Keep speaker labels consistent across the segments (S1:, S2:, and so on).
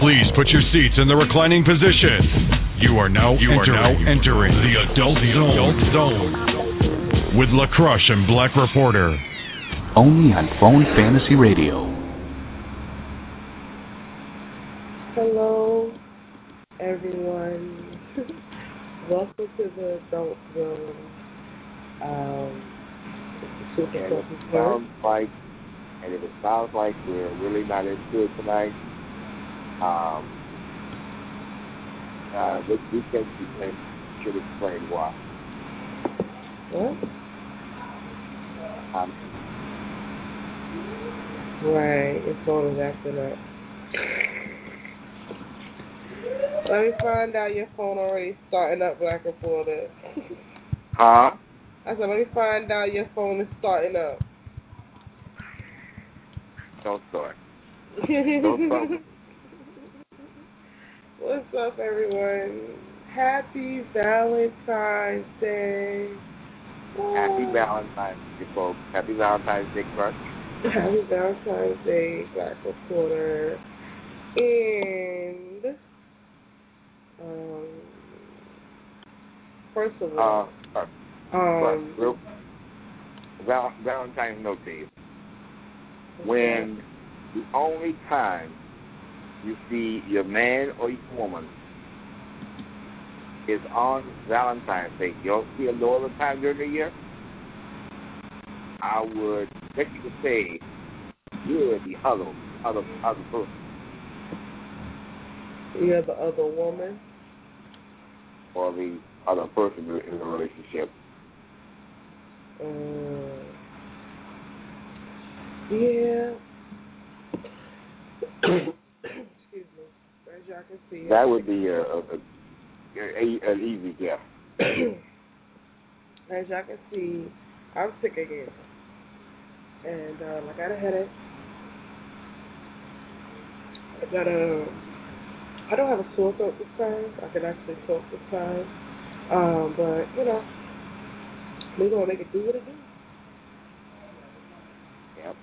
S1: Please put your seats in the reclining position. You are now entering the Adult Zone with LaCrush and Black Reporter.
S2: Only on Phone Fantasy Radio.
S3: Hello, everyone. Welcome to the Adult Zone.
S4: And if it sounds like we're really not into it tonight, this weekend we should explain why.
S3: What? Right, your phone is acting up. Let me find out your phone already starting up, Black Reporter.
S4: Huh?
S3: I said, let me find out your phone is starting up.
S4: Don't start. Don't start.
S3: What's up, everyone? Happy Valentine's Day.
S4: Happy Valentine's Day, folks. Happy Valentine's Day, Crush.
S3: Happy Valentine's Day, Black Reporter. And, first of all,
S4: Valentine's note, Dave. When the only time you see your man or your woman is on Valentine's Day, you don't see it no other time during the year, I would bet you to say you're the other person.
S3: You're the other woman?
S4: Or the other person in the relationship.
S3: Yeah. Excuse me. As y'all can see.
S4: That would be an easy guess.
S3: As y'all can see, I'm sick again. And I got a headache. I don't have a sore throat this time. I can actually talk this time. But, you know, we're going to make it do what it do.
S4: Yep.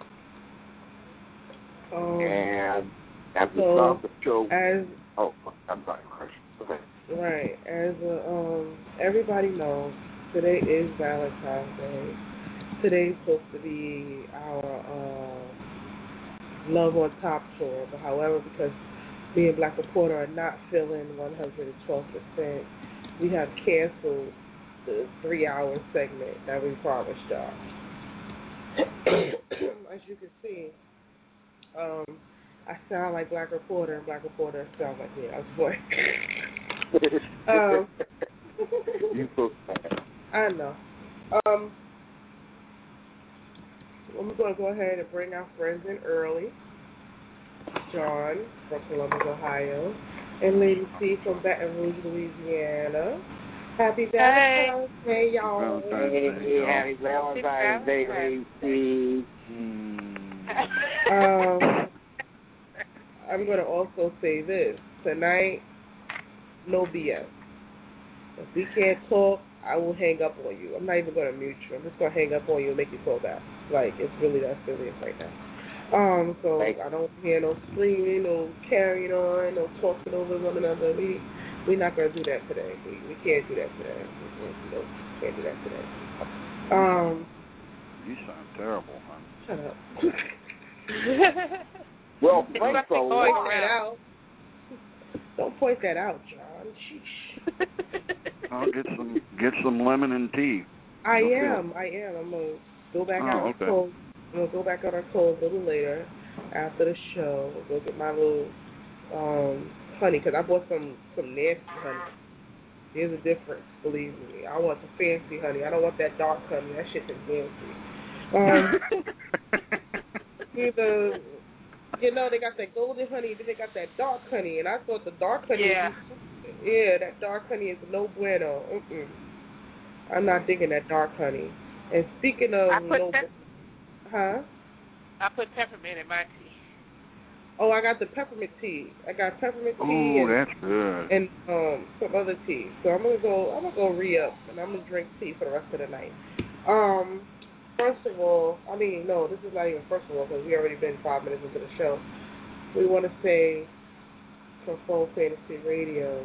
S3: And
S4: after we start the show, I'm sorry, Chris. Okay.
S3: Right. As everybody knows, today is Valentine's Day. Today's supposed to be our Love on Top tour, but however, because me and Black Reporter are not feeling 112%, we have canceled the 3-hour segment that we promised y'all. As you can see, I sound like Black Reporter, and Black Reporter sounds like me. I was born.
S4: You so sad.
S3: I know. I'm going to go ahead and bring our friends in early. John from Columbus, Ohio, and Lady C from Baton Rouge, Louisiana. Happy Valentine's Day, y'all.
S4: Hey, happy Valentine's Day, Lady C.
S3: I'm going to also say this. Tonight, no BS. If we can't talk, I will hang up on you. I'm not even going to mute you. I'm just going to hang up on you and make you call back. Like, it's really that serious right now. So I don't hear no screaming, no carrying on, no talking over one another. We're not going to do that today. We can't do that today. We can't do that today.
S5: You sound terrible, hon.
S3: Shut up.
S4: Well, thanks a lot.
S3: Don't point that out, John. Sheesh.
S5: I'll get some lemon and tea.
S3: I am. I'm going to go back out on cold. I'm going to go back on our cold a little later after the show. Go get my little honey, because I bought some nasty honey. There's a difference, believe me. I want the fancy honey. I don't want that dark honey. That shit's fancy. Either, you know, they got that golden honey, then they got that dark honey, and I thought the dark honey that dark honey is no bueno. I'm not digging that dark honey. And speaking of I
S6: put peppermint in my tea.
S3: Oh, I got the peppermint tea. I got peppermint tea.
S5: Oh, that's good.
S3: And some other tea. So I'm gonna go re-up, and I'm gonna drink tea for the rest of the night. First of all, no, this is not even first of all, because we already been 5 minutes into the show. We want to say from Phone Fantasy Radio.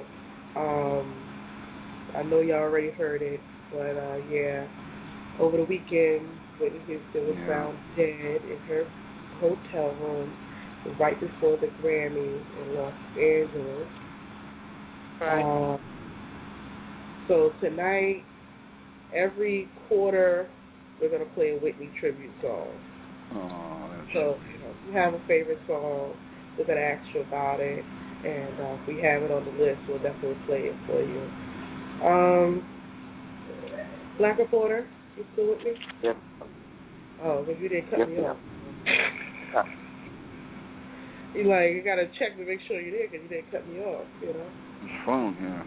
S3: I know y'all already heard it, but yeah, over the weekend, Whitney Houston was found dead in her hotel room right before the Grammys in Los Angeles.
S6: Right.
S3: So tonight, every quarter, we're going to play a Whitney tribute song. So if you have a favorite song, we're going to ask you about it. And if we have it on the list, we'll definitely play it for you. Black Reporter, you still with me?
S4: Yep.
S3: Oh, because you didn't cut me off. You got to check to make sure you're there because you didn't cut me off, you know?
S5: His phone, yeah.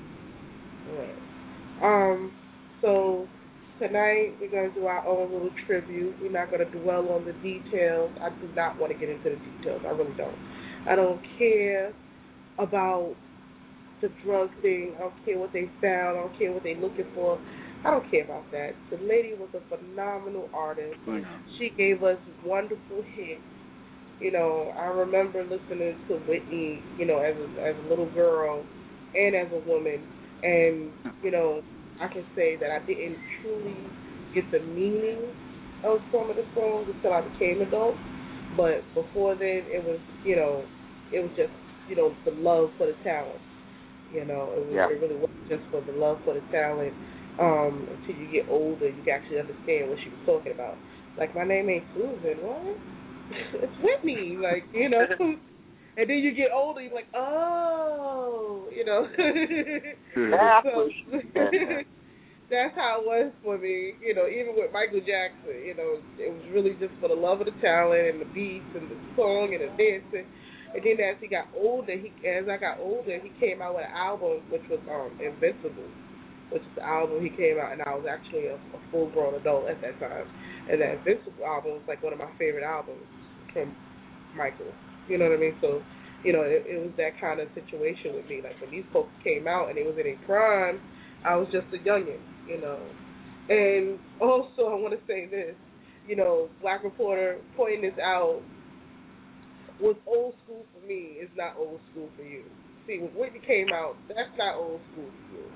S3: Right. So tonight we're going to do our own little tribute. We're not going to dwell on the details. I do not want to get into the details. I really don't. I don't care about the drug thing. I don't care what they found. I don't care what they're looking for. I don't care about that. The lady was a phenomenal artist. She gave us wonderful hits. You know, I remember listening to Whitney, you know, as a little girl and as a woman. And, you know, I can say that I didn't truly get the meaning of some of the songs until I became adult. But before then, it was, you know, it was just, you know, the love for the talent. You know, it really wasn't just for the love for the talent. Until you get older, you can actually understand what she was talking about. Like, my name ain't Susan. What? It's Whitney. Like, you know. And then you get older, you're like, oh, you know. So, that's how it was for me. You know, even with Michael Jackson, you know, it was really just for the love of the talent and the beats and the song and the dancing. And then as I got older, he came out with an album which was Invincible, which is the album he came out, and I was actually a full-grown adult at that time. And that Invincible album was like one of my favorite albums from Michael. You know what I mean? So, you know, it was that kind of situation with me. Like when these folks came out and they was in their prime, I was just a youngin', you know. And also I want to say this, you know, Black Reporter pointing this out, what's old school for me is not old school for you. See, when Whitney came out, that's not old school for you.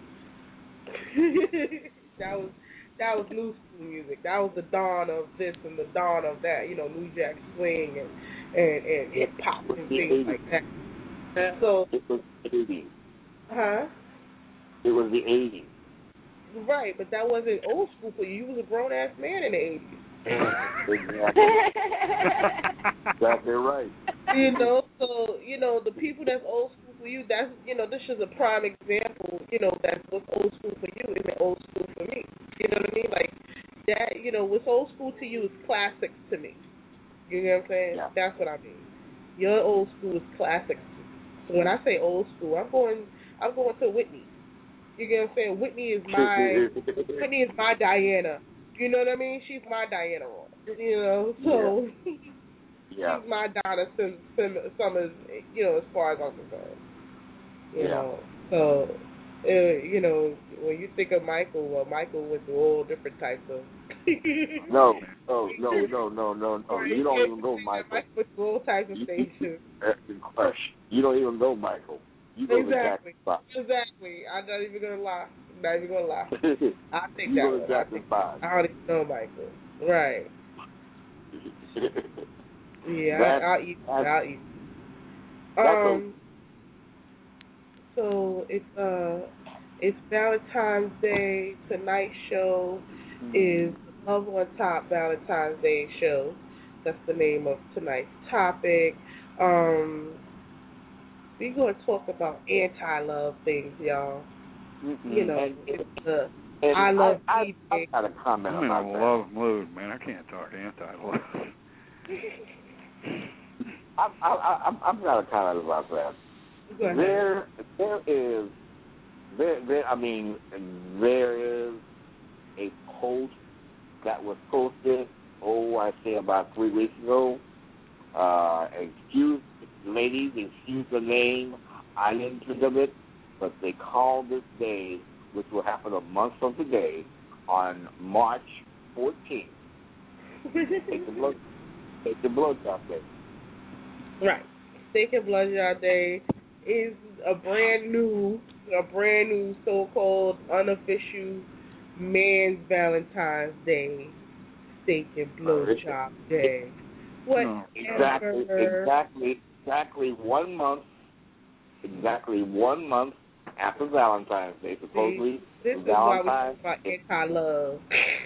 S3: That was new school music. That was the dawn of this and the dawn of that, you know, New Jack Swing and hip hop and things like that. So
S4: it was the 80s.
S3: Huh?
S4: It was the 80s.
S3: Right, but that wasn't old school for you. You was a grown ass man in the 80s.
S4: Exactly right.
S3: You know, so, you know, the people that's old school for you, that's, you know, this is a prime example, you know, that's what's old school for you isn't old school for me. You know what I mean? Like, that, you know, what's old school to you is classics to me. You know what I'm saying?
S4: Yeah.
S3: That's what I mean. Your old school is classics. So when I say old school, I'm going to Whitney. You get what I'm saying? Whitney is my Diana. You know what I mean? She's my Diana Ross. You know, so she's my Donna Summers, you know, as far as I'm concerned. You know, so, you know, when you think of Michael, well, Michael went through all different types of...
S4: No. You don't even know Michael.
S3: Michael went through all types of stages.
S4: You don't even know Michael. You go to Jackson 5.
S3: Exactly. I'm not even going to lie. I'll take
S4: you
S3: that
S4: go to
S3: one.
S4: Jackson 5.
S3: I don't even know Michael. Right. Yeah, I'll eat. So it's Valentine's Day. Tonight's show is Love on Top Valentine's Day show. That's the name of tonight's topic. We're going to talk about anti-love things, y'all.
S5: Mm-hmm.
S3: You know, it's the I love
S4: I got a comment
S5: I'm in
S4: about
S5: a
S4: that.
S5: love mood, man. I can't talk anti-love.
S4: I've got a comment about that.
S3: Go ahead.
S4: There is a post that was posted, I say about 3 weeks ago. Excuse the name. I didn't think of it, but they called this day, which will happen a month from today, on March 14th. Take the blood shot day.
S3: Right. Steak and Bloodshot Day. is a brand new so-called unofficial Man's Valentine's Day, steak and blowjob day. Whatever.
S4: Exactly 1 month. Exactly 1 month after Valentine's Day, supposedly.
S3: This is
S4: Valentine's
S3: why we talk about anti-love.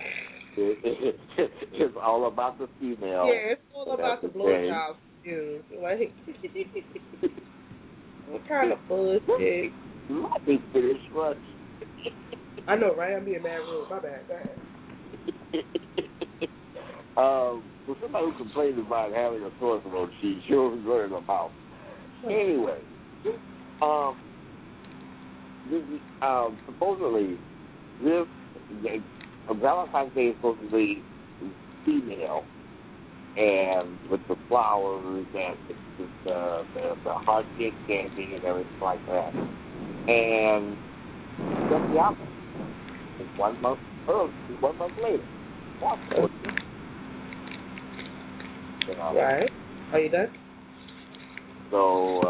S4: It's all about the female.
S3: Yeah, it's all about the blowjob. Like, what kind of bullshit?
S4: Let me finish first.
S3: I know, right? I'm being mad rude. My bad. Go ahead.
S4: For somebody who complains about having a torso, she sure is running her mouth. Anyway, supposedly, this Valentine's Day is supposed to be female, and with the flowers and the heart cake dancing and everything like that. And that's the opposite. It's 1 month early, 1 month later.
S3: Right. Are you done?
S4: So,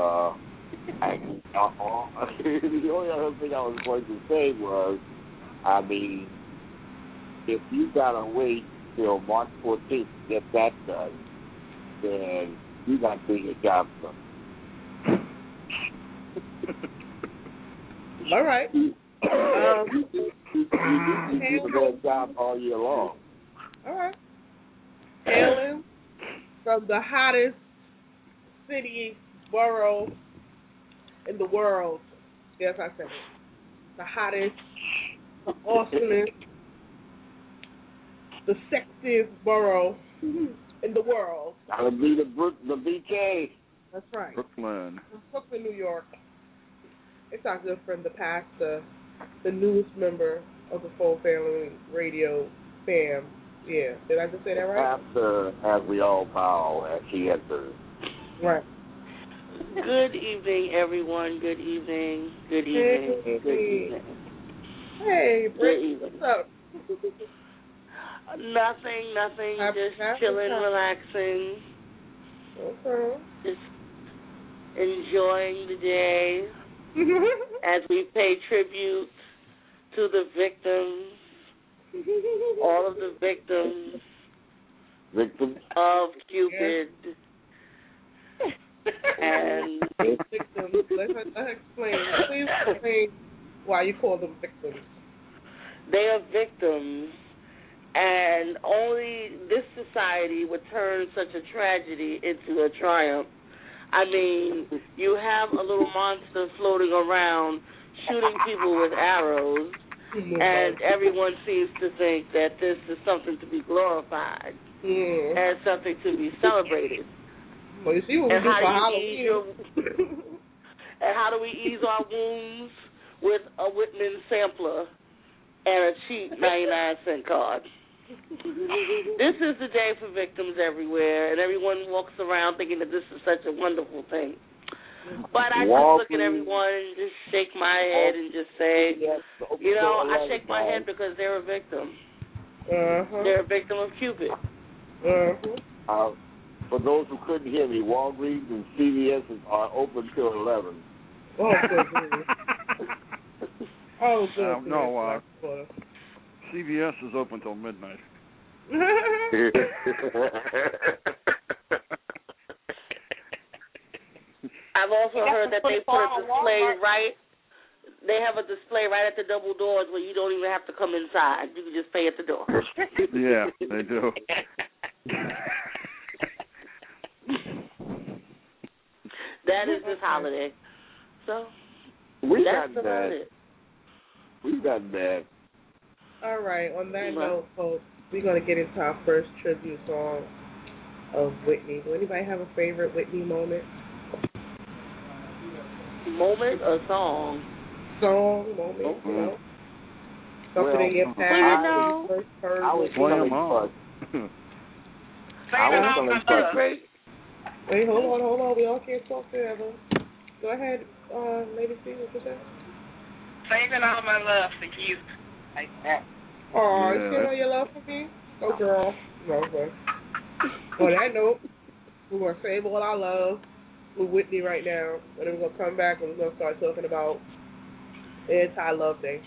S4: the only other thing I was going to say was, I mean, if you gotta wait till March 14th to get that done, then you got to do your job done.
S3: All right.
S4: You do that job all year long.
S3: All right. Hailing from the hottest city, borough in the world. Yes, I said it. The hottest, the awesomest, the sexiest borough in the world.
S4: That'll be the BK.
S3: That's right.
S5: Brooklyn,
S3: New York. It's our good friend, the pastor, the newest member of the Full Family Radio fam. Yeah, did I just say that right?
S4: Pastor, as we all bow, as she enters.
S3: Right.
S6: Good evening, everyone. Good evening. Good evening.
S3: Hey.
S6: Good evening.
S3: Hey, Britt, what's up?
S6: Nothing. Just chilling, relaxing.
S3: Okay.
S6: Just enjoying the day as we pay tribute to the victims, all of the victims of Cupid. And
S3: victims. Let's explain. Please explain why you call them victims.
S6: They are victims, and only this society would turn such a tragedy into a triumph. I mean, you have a little monster floating around shooting people with arrows, and everyone seems to think that this is something to be glorified and something to be celebrated.
S3: Well, you see what we do for Halloween.
S6: And how do we ease our wounds? With a Whitman sampler and a cheap 99-cent card. This is the day for victims everywhere, and everyone walks around thinking that this is such a wonderful thing. But I just look at everyone and just shake my head and just say, you know, I shake my head because they're a victim. They're a victim of Cupid.
S4: For those who couldn't hear me, Walgreens and CVS are open till 11.
S3: Oh, good.
S5: no, CVS is open till midnight.
S6: I've also heard that they put a display they have a display right at the double doors where you don't even have to come inside. You can just pay at the door.
S5: Yeah, they do.
S6: That is this holiday. So, that's about it.
S4: We've done bad.
S3: All right, on that note, folks, we're going to get into our first tribute song of Whitney. Does anybody have a favorite Whitney moment?
S6: Moment or song?
S3: Moment, you know? Something in your past when you first heard
S6: Whitney.
S3: Wait, hold on. We all can't talk together. Go ahead, Lady C, what you say?
S7: Saving all my love for you. Like that.
S3: Oh, you still know your love for me? Oh, girl. No, okay. On that note, we're going to save all our love with Whitney right now, and then we're gonna come back and we're gonna start talking about Anti-Love Day.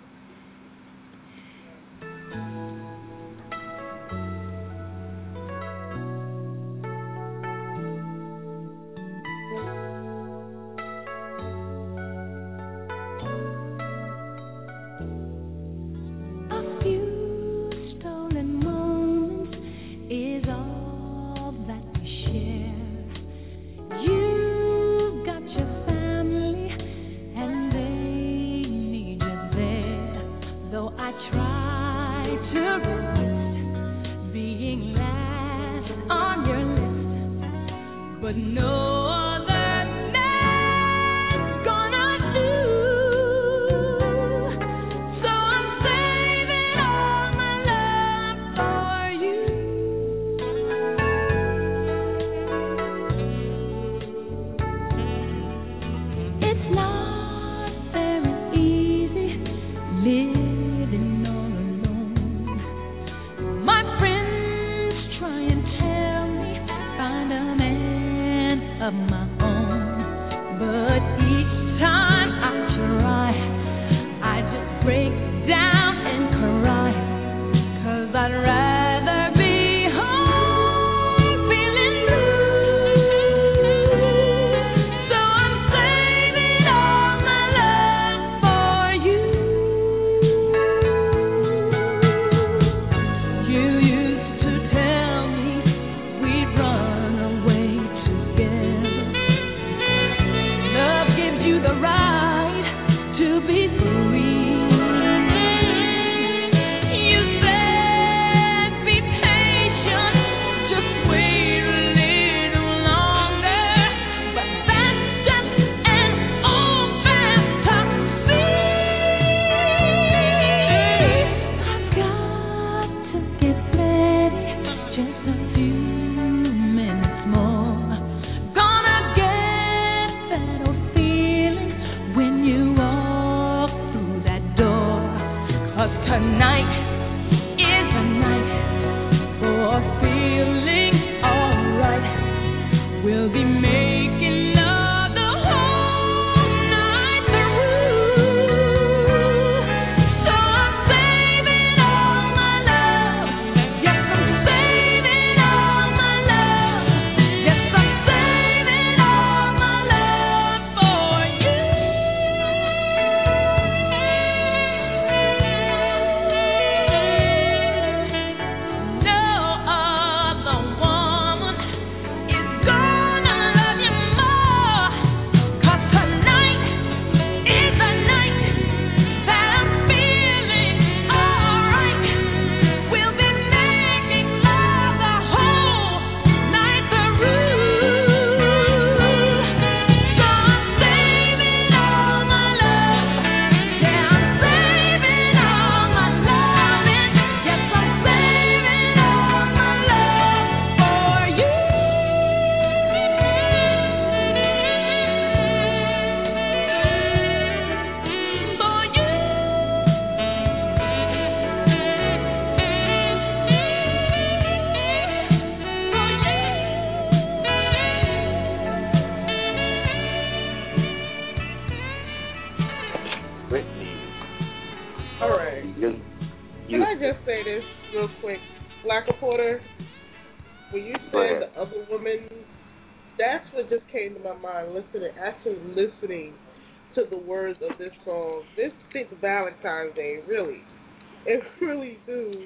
S3: Listening to the words of this song, this fits Valentine's Day, really. It really do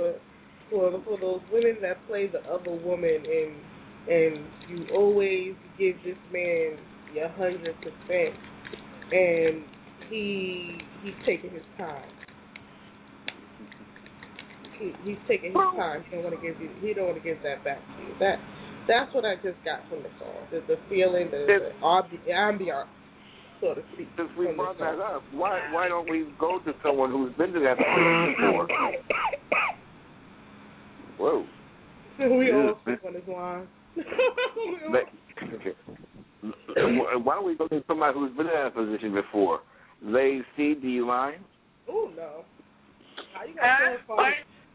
S3: for those women that play the other woman, and you always give this man your 100%, and he's taking his time. He's taking his time. He don't want to give that back to you. That's what I just got from the song. The feeling, the ambiance, so to speak.
S4: Since we brought that up, why don't we go to someone who's been to that place before? Whoa.
S3: We all sleep on his line.
S4: Why don't we go to somebody who's been in that position before?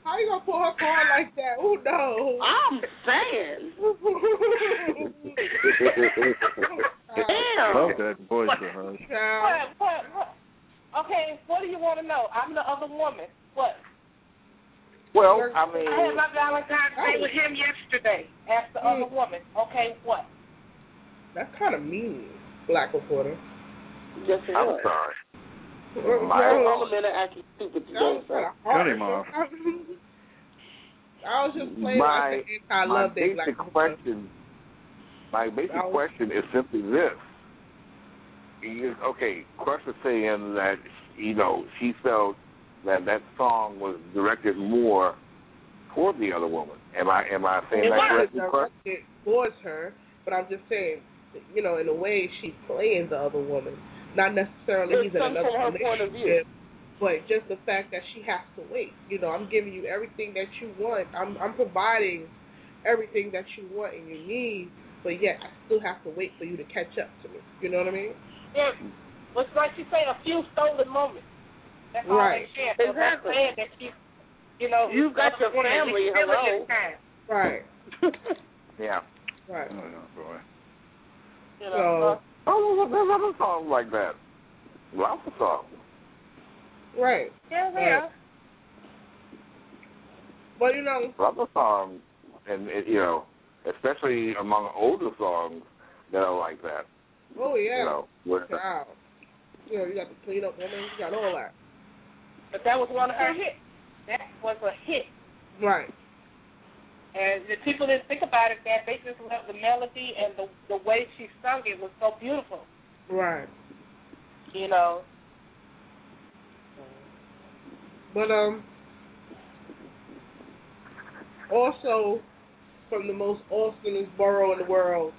S3: How you gonna pull her card like that? Oh no.
S6: I'm saying. Damn.
S5: Love that voice of hers.
S7: What? Okay, what do you want to know? I'm the other woman. What?
S4: Well, I
S7: I had my Valentine's Day with him yesterday. Ask the other woman. Okay, what?
S3: That's kind of mean, Black Reporter.
S6: Yes, it
S4: I'm
S6: was.
S4: sorry.
S6: All the men are acting stupid today.
S5: Cut him off.
S3: I was just playing. I love that Black Reporter.
S4: My basic question is simply this. Okay, Crush was saying that, she felt that song was directed more toward the other woman. Am I saying that correctly, Crush?
S3: It towards her, but I'm just saying, in a way, she's playing the other woman. Not necessarily he's in another relationship, but just the fact that she has to wait. I'm giving you everything that you want. I'm providing everything that you want and you need, but yet I still have to wait for you to catch up to me. You know what I mean?
S7: Yeah. It's like she said, a few stolen moments. That's all
S3: right.
S7: they share.
S6: Exactly.
S7: That she,
S6: you've got your family. Hello.
S3: Right.
S4: Yeah.
S3: Right.
S5: Oh, boy.
S3: So,
S4: there's other songs like that. Lots of songs.
S3: Right.
S7: Yeah.
S3: But
S4: other songs, and especially among older songs that are like that.
S3: Oh yeah.
S4: Where,
S3: you got the Clean Up Woman. You got all that.
S7: But that was one of her hits. That was a hit.
S3: Right.
S7: And the people didn't think about it, that they just loved the melody and the way she sung it was so beautiful.
S3: Right. But also from the most awesomest borough in the world.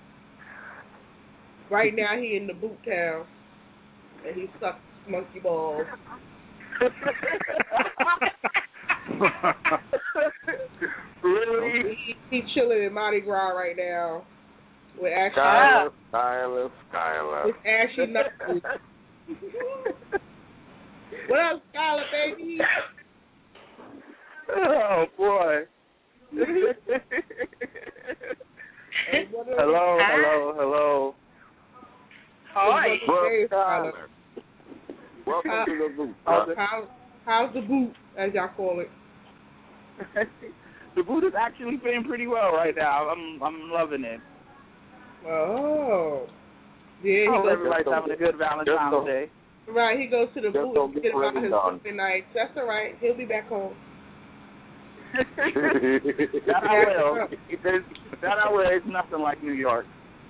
S3: Right now he in the boot town and he sucks monkey balls.
S4: Really?
S3: He chilling in Mardi Gras right now with Ashley.
S4: Skylar.
S3: With Ashley Knuckles. What up, Skylar, baby?
S8: Oh boy.
S3: Hey,
S8: hello.
S7: Hi.
S4: Skylar. Welcome to the boot.
S3: How's the boot, as y'all call it?
S8: The boot is actually playing pretty well right now. I'm loving it.
S3: Oh. Yeah,
S8: everybody's having a good Valentine's Day.
S3: Right, he goes to the booth to get about his Sunday nights. That's all right. He'll be back home.
S8: That I will. It's nothing like New York.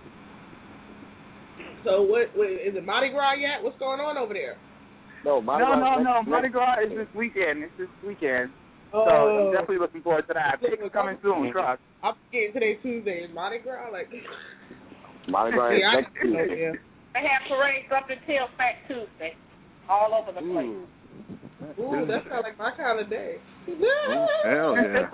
S3: So what is it Mardi Gras yet? What's going on over there?
S8: No. Mardi Gras is this weekend. It's this weekend.
S3: Oh.
S8: So I'm definitely looking forward to that. It's coming soon, trust.
S3: I'm forgetting today's Tuesday. Is Mardi Gras like?
S4: Mardi Gras is next Tuesday.
S3: Yeah.
S7: They have parades up until Fat Tuesday, all over the place.
S3: Ooh, that sounds like my kind of day.
S5: Hell yeah.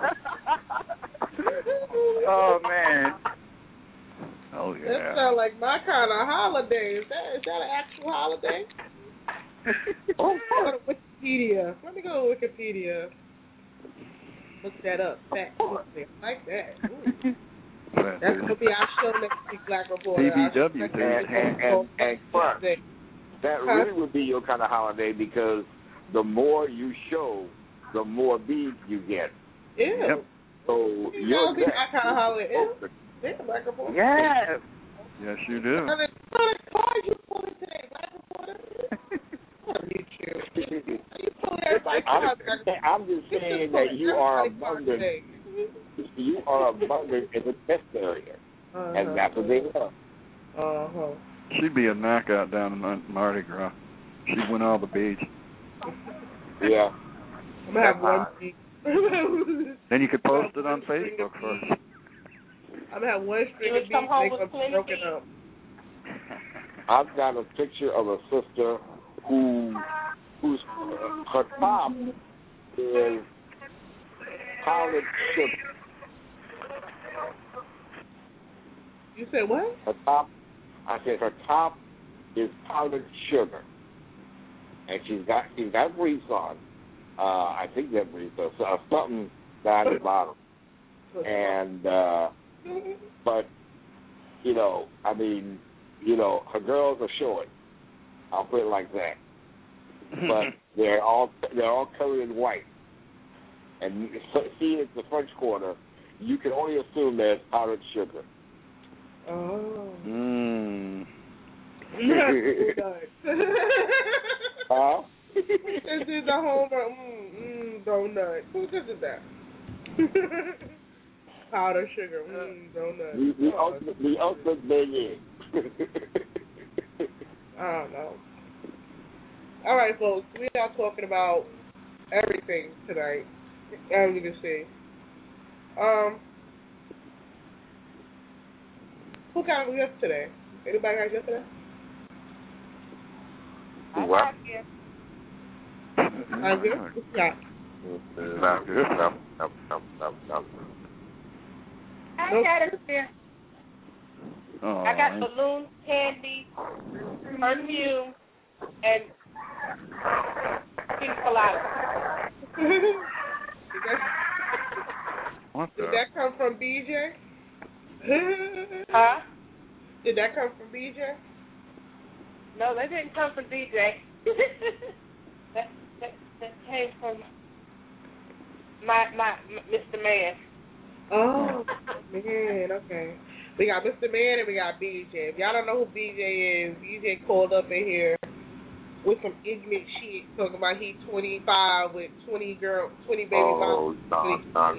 S8: Oh man.
S5: Oh yeah.
S3: That sounds like my kind of holiday. Is that an actual holiday? Go to Wikipedia. Let me go to Wikipedia. Look that up. Fat Tuesday. I like that. Ooh. That's going to be our show next week, Black Reporter.
S5: BBW.
S4: And that really would be your kind of holiday because the more you show, the more beads you get.
S3: Ew.
S5: Yep.
S4: So
S3: you'll be that kind of holiday. Ew. Yeah, Black Reporter.
S8: Yeah.
S5: Yes, you do.
S3: What card you pulling today, Black Reporter?
S4: I'm just saying that you are abundant. You are abundant in the test area, and that's what they love.
S5: She'd be a knockout down in Mardi Gras. She'd win all the beads.
S4: Yeah.
S3: I'm gonna have one bead.
S5: Then you could post it on Facebook first.
S3: I'm gonna have one string of beads make them broken up.
S4: I've got a picture of a sister whose her top is powdered sugar.
S3: You said what?
S4: I said her top is powdered sugar, and she's got briefs on, I think that was something down the bottom. And, but, I mean, her girls are short. I'll put it like that. But they're all covered in white. And seeing at the French Quarter, you can only assume there's powdered sugar.
S3: Oh.
S4: Huh?
S3: This is a homer. Donut. Who does that? Powdered sugar. Donut.
S4: The ultimate baby.
S3: I don't know. All right, folks. We are talking about everything tonight, as you can see. Who got a gift today? Anybody got a gift today?
S4: What?
S3: I do? Yeah.
S4: No.
S7: I got a gift. I got balloons, candy, perfume, and pink colada.
S3: Did that come from BJ?
S7: Huh?
S3: Did that come from BJ?
S7: No, that didn't come from DJ. that came from my Mr. Man.
S3: Oh, man, okay. We got Mr. Man and we got BJ. If y'all don't know who BJ is, BJ called up in here with some ignorant shit talking about he 25 with 20 baby moms.
S4: No, not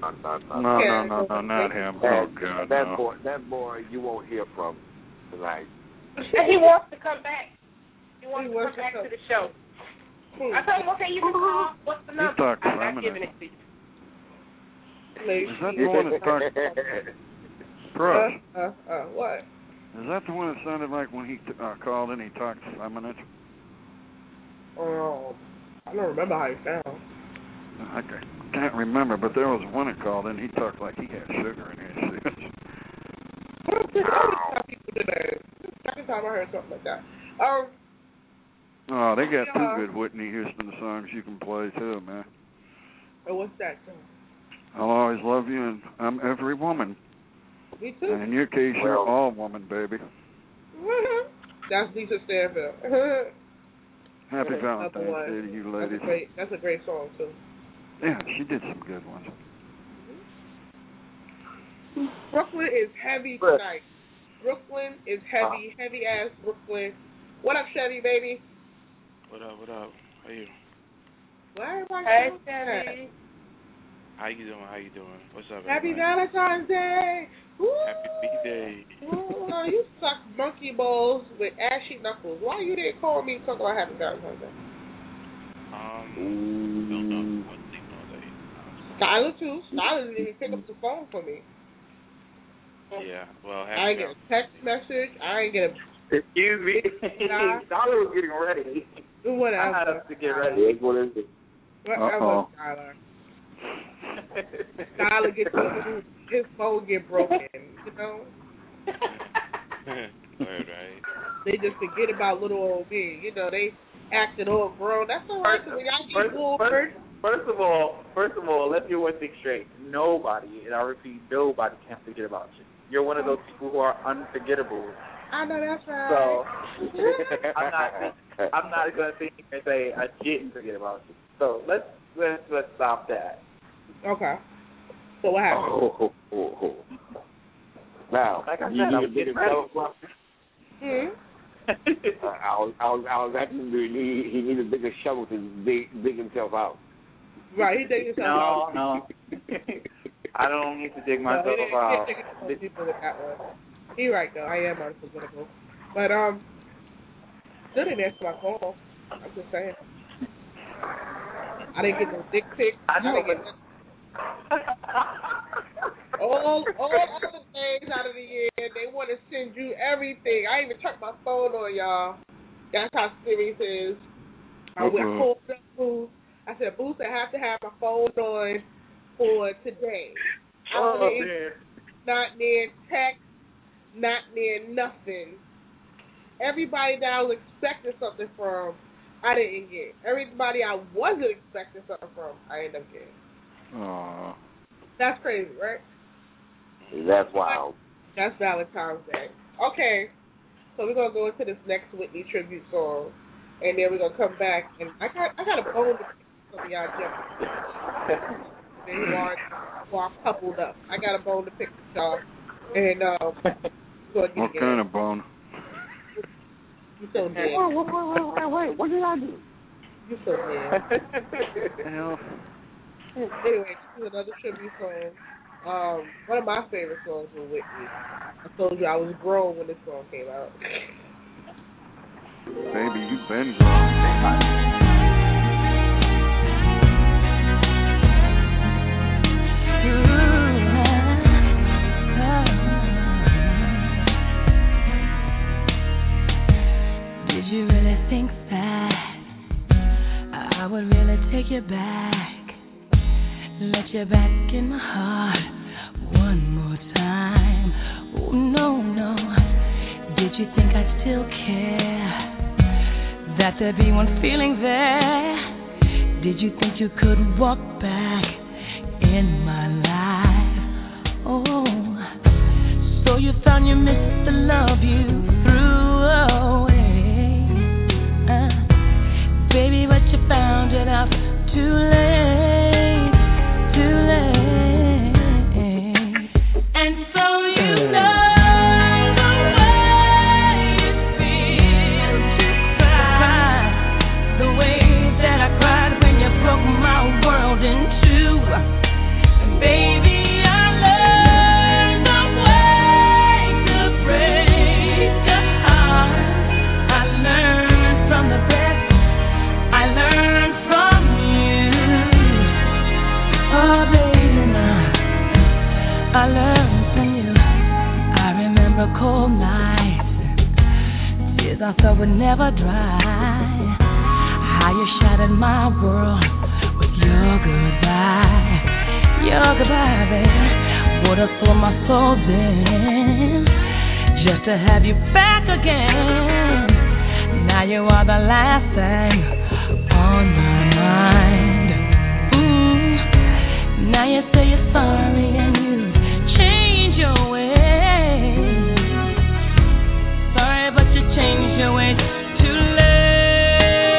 S4: him. Oh, God, that boy you won't hear from tonight.
S7: And he wants to come back. He wants to come back to the show. I told him, okay, you can call. What's the number? I'm not giving it to you.
S5: Is that the one that talked? Crush.
S3: What?
S5: Is that the one that sounded like when he called in he talked feminine?
S3: I don't remember how he sounds.
S5: I can't remember, but there was one that called in. He talked like he had sugar in his shit.
S3: Second time I heard something like that.
S5: Oh, they got two good Whitney Houston songs you can play too, man.
S3: Oh, what's that song?
S5: I'll always love you, and I'm every woman.
S3: Me too.
S5: And in your case, you're all woman, baby.
S3: That's Lisa Stanfield.
S5: Happy Valentine's Day to you, ladies.
S3: That's a great song too.
S5: Yeah, she did some good ones.
S3: Brooklyn is heavy tonight. Brooklyn is heavy, heavy ass Brooklyn. What up, Chevy, baby?
S9: What up? How you?
S3: Hey, Chevy.
S9: How you doing? What's up,
S3: Happy
S9: everybody?
S3: Valentine's Day. Woo.
S9: Happy B-Day.
S3: Ooh, you suck monkey balls with ashy knuckles. Why you didn't call me and talk about Happy Valentine's Day?
S9: Don't know. I was sleeping all day.
S3: Skylar, too. Skylar didn't even pick up the phone for me.
S9: Yeah, well,
S3: I didn't get a text message. I didn't get a...
S8: Excuse me. Skylar was getting ready.
S3: Whatever.
S8: I had us to get ready.
S3: Whatever, Skylar. Skylar gets his phone get broken, you know?
S9: Right.
S3: They just forget about little old me. You know, they acted all grown. That's all right. When y'all get bored.
S8: First of all, let's get one thing straight. Nobody, and I repeat, nobody can forget about you. You're one of those people who are unforgettable.
S3: I know that's right.
S8: So I'm not going to sit here and say I didn't forget about you. So let's stop that.
S3: Okay. So what happened?
S4: Now,
S8: like I
S4: you
S8: said,
S4: need a bigger telephone.
S3: I
S4: was asking him, he needs a bigger shovel to dig himself out.
S3: Right, he dig himself out.
S8: No. I don't need to dig myself out.
S3: He right though. I am unforgettable. But still didn't answer my call. I'm just saying. I didn't get no dick pics. I didn't get all other things out of the year. They want to send you everything. I even turned my phone on, y'all. That's how serious it is. I called up Booth. I said, Booth, I have to have my phone on for today. Not near text, not near nothing. Everybody that I was expecting something from, I didn't get. Everybody I wasn't expecting something from, I ended up getting.
S5: Aww.
S3: That's crazy, right?
S4: That's wild.
S3: That's Valentine's Day. Okay, so we're gonna go into this next Whitney tribute song, and then we're gonna come back, and I got a bone to pick from y'all gentlemen. Who are coupled up. I got a bone to pick with y'all, and
S5: what kind of bone?
S3: You so dead.
S4: Wait, what did I do?
S3: You so dead.
S5: Hell.
S3: Anyway, this is another tribute song. One of my favorite songs was Whitney. I told you I was grown when this song came out.
S5: Baby, you've been grown.
S10: Did you really think that I would really take you back, let you back in my heart one more time? Oh, no, no. Did you think I'd still care, that there'd be one feeling there? Did you think you could walk back in my life? Oh, so you found you missed the love you threw away. Baby, but you found it out too late, too late. And so you know the way it feels to cry, the way that I cried when you broke my world in two. And baby, I learned the way to break your heart. I learned from the best. I learned from you. Oh, baby, I learned from you. I remember cold nights, tears I thought would never dry. How you shattered my world with your goodbye. Your goodbye, baby, would have sold my soul then, just to have you back again. Now you are the last thing on my mind. Now you say you're sorry and you change your ways. Sorry, but you changed your ways too late.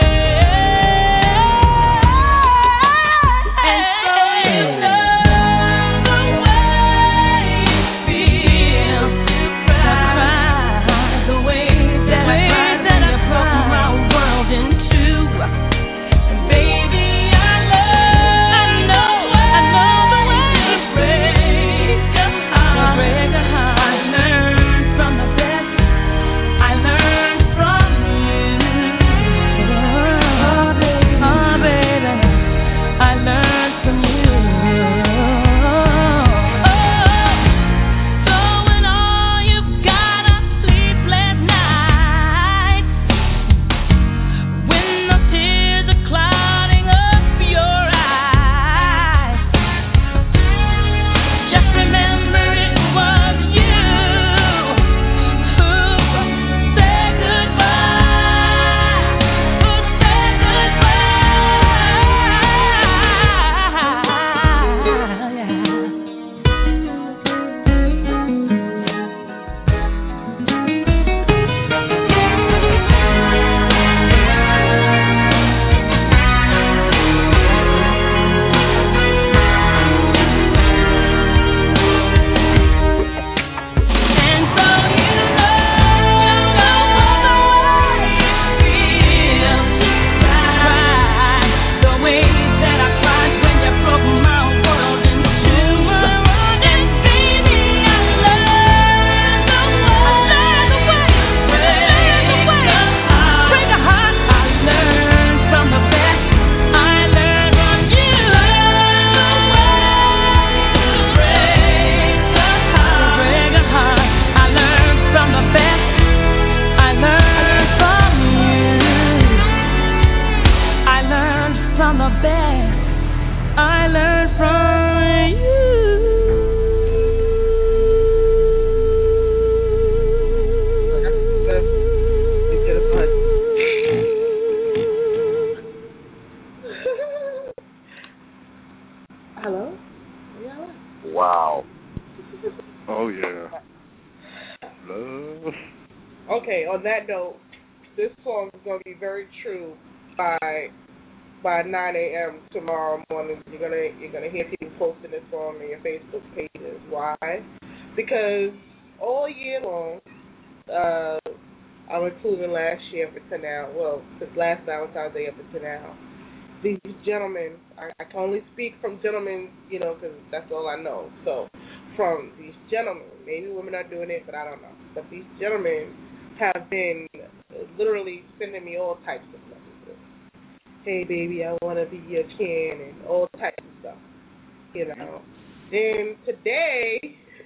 S10: And so you know the way it feels to cry, the way that I cried when you broke my world in two. And baby, I know the way to break
S3: Okay, on that note, this song is going to be very true by 9 a.m. tomorrow morning. You're gonna hear people posting this song on your Facebook pages. Why? Because all year long, I'm including last year up to now. Well, since last Valentine's Day up to now, these gentlemen, I can only speak from gentlemen, because that's all I know. So, from these gentlemen, maybe women are doing it, but I don't know. But these gentlemen have been literally sending me all types of messages. Hey, baby, I want to be your kin, and all types of stuff, And today,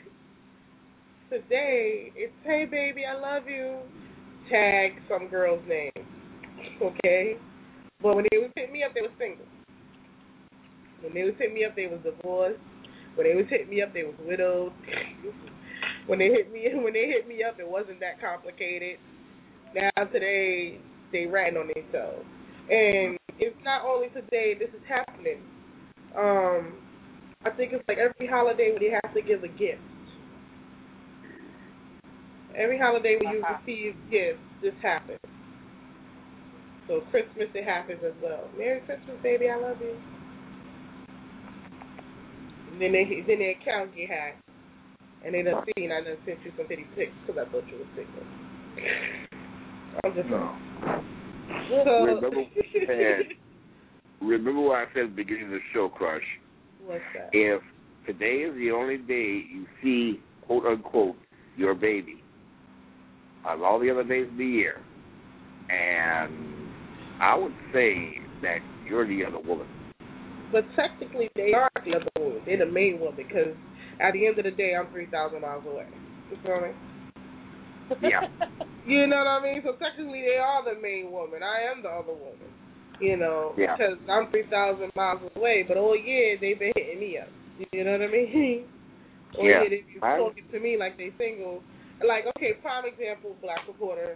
S3: it's, hey, baby, I love you, tag some girl's name, okay? But when they was hitting me up, they were single. When they was hitting me up, they was divorced. When they was hitting me up, they was widowed. When they hit me up, it wasn't that complicated. Now today, they ratting on themselves. And it's not only today this is happening. I think it's like every holiday when you have to give a gift. Every holiday when you receive gifts, this happens. So Christmas, it happens as well. Merry Christmas, baby, I love you. And then their account get hacked. And they done seen I done sent you some pity pics because I thought you were single. I'm just
S4: Remember what I said at the beginning of the show, Crush?
S3: What's that?
S4: If today is the only day you see, quote unquote, your baby, of all the other days of the year, and I would say that you're the other woman.
S3: But technically, they are the other woman. They're the main woman because at the end of the day, I'm 3,000 miles away. You feel me?
S4: Yeah.
S3: You know what I mean? So technically, they are the main woman. I am the other woman. Because I'm 3,000 miles away, but all year they've been hitting me up. You know what I mean? All year they've been talking to me like they single. Like, okay, prime example, Black Reporter.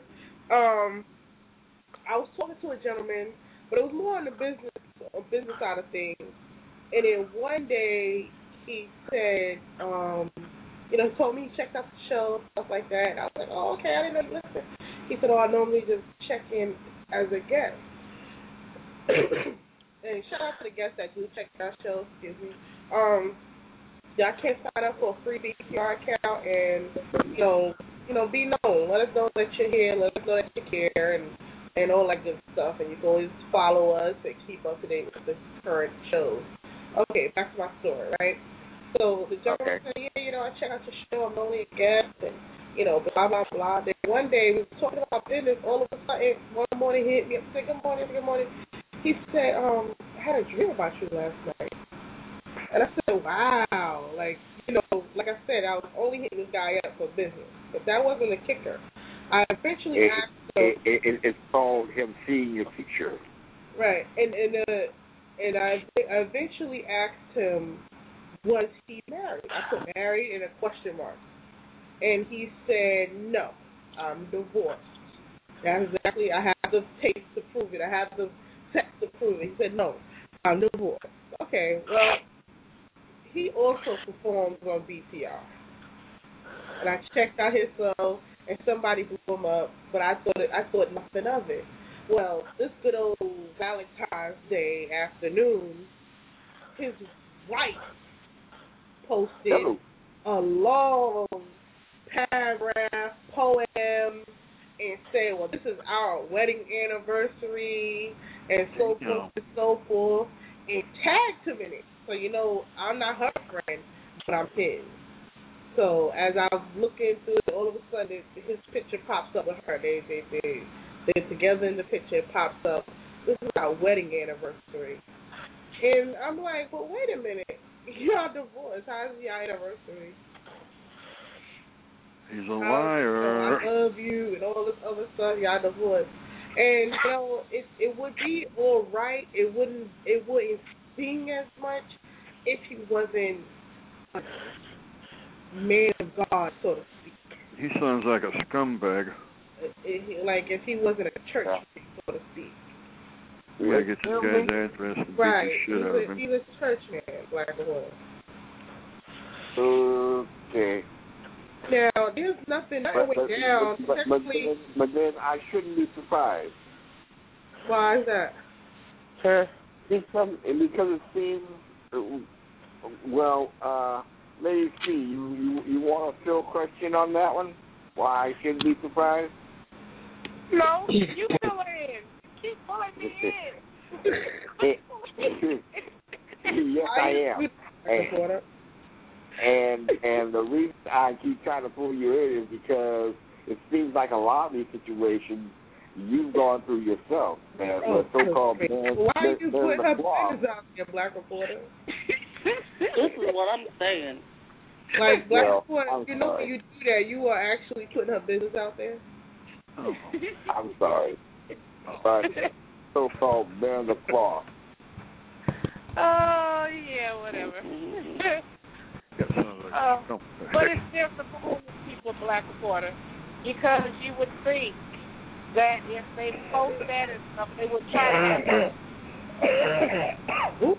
S3: I was talking to a gentleman, but it was more on the business side of things. And then one day he said, he told me he checked out the show, stuff like that. I was like, oh, okay, I didn't know you listened. He said, I normally just check in as a guest. And shout out to the guests that do check out shows, excuse me. Y'all can sign up for a free BTR account and, be known. Let us know that you're here. Let us know that you care and all that good stuff. And you can always follow us and keep up to date with the current shows. Okay, back to my story, right? So the gentleman said, I check out your show. I'm only a guest and, blah, blah, blah. Then one day we were talking about business. All of a sudden, one morning he hit me up and said, good morning. He said, I had a dream about you last night. And I said, wow. Like I said, I was only hitting this guy up for business. But that wasn't the kicker. I eventually asked him.
S4: It's called him seeing your picture.
S3: Right. And I eventually asked him, was he married? I put married in a question mark. And he said, no, I'm divorced. That's exactly, I have the tape to prove it. I have the text to prove it. He said, no, I'm divorced. Okay, well, he also performs on BTR. And I checked out his show, and somebody blew him up, but I thought nothing of it. Well, this good old Valentine's Day afternoon, his wife posted a long paragraph, poem, and said, well, this is our wedding anniversary, and so forth and so forth, and tagged him in it. So, I'm not her friend, but I'm his. So, as I was looking through it, all of a sudden, his picture pops up with her. They're together in the picture. It pops up. This is our wedding anniversary. And I'm like, well, wait a minute. Y'all divorced. How's your anniversary?
S5: He's a liar.
S3: I love you and all this other stuff. Y'all divorced. And, it would be all right. It wouldn't sting as much if he wasn't a man of God, so to speak.
S5: He sounds like a scumbag.
S3: Like if he wasn't a church, so to speak.
S5: We gotta get this guy's address and beat the shit out of him.
S3: He was a church man, Black Boy.
S4: Okay.
S3: Now, there's nothing going down.
S4: But then I shouldn't be surprised.
S3: Why is that?
S4: Because it seems, let me see. You want a fill question on that one? Why I shouldn't be surprised?
S7: No, you fill it in. Keep pulling me in.
S4: Yes, I am. And the reason I keep trying to pull you in is because it seems like a lot of these situations you've gone through yourself. So-called
S3: why are you putting her business out there, Black Reporter?
S6: This is what I'm saying.
S3: Like, Black Reporter, you know when you do that, you are actually putting her business out there?
S4: Oh, I'm sorry. So-called bearing the claw.
S7: Oh, yeah, whatever. But it's still supporting people, Black Reporter, because you would think that if they post that and stuff, they would try to.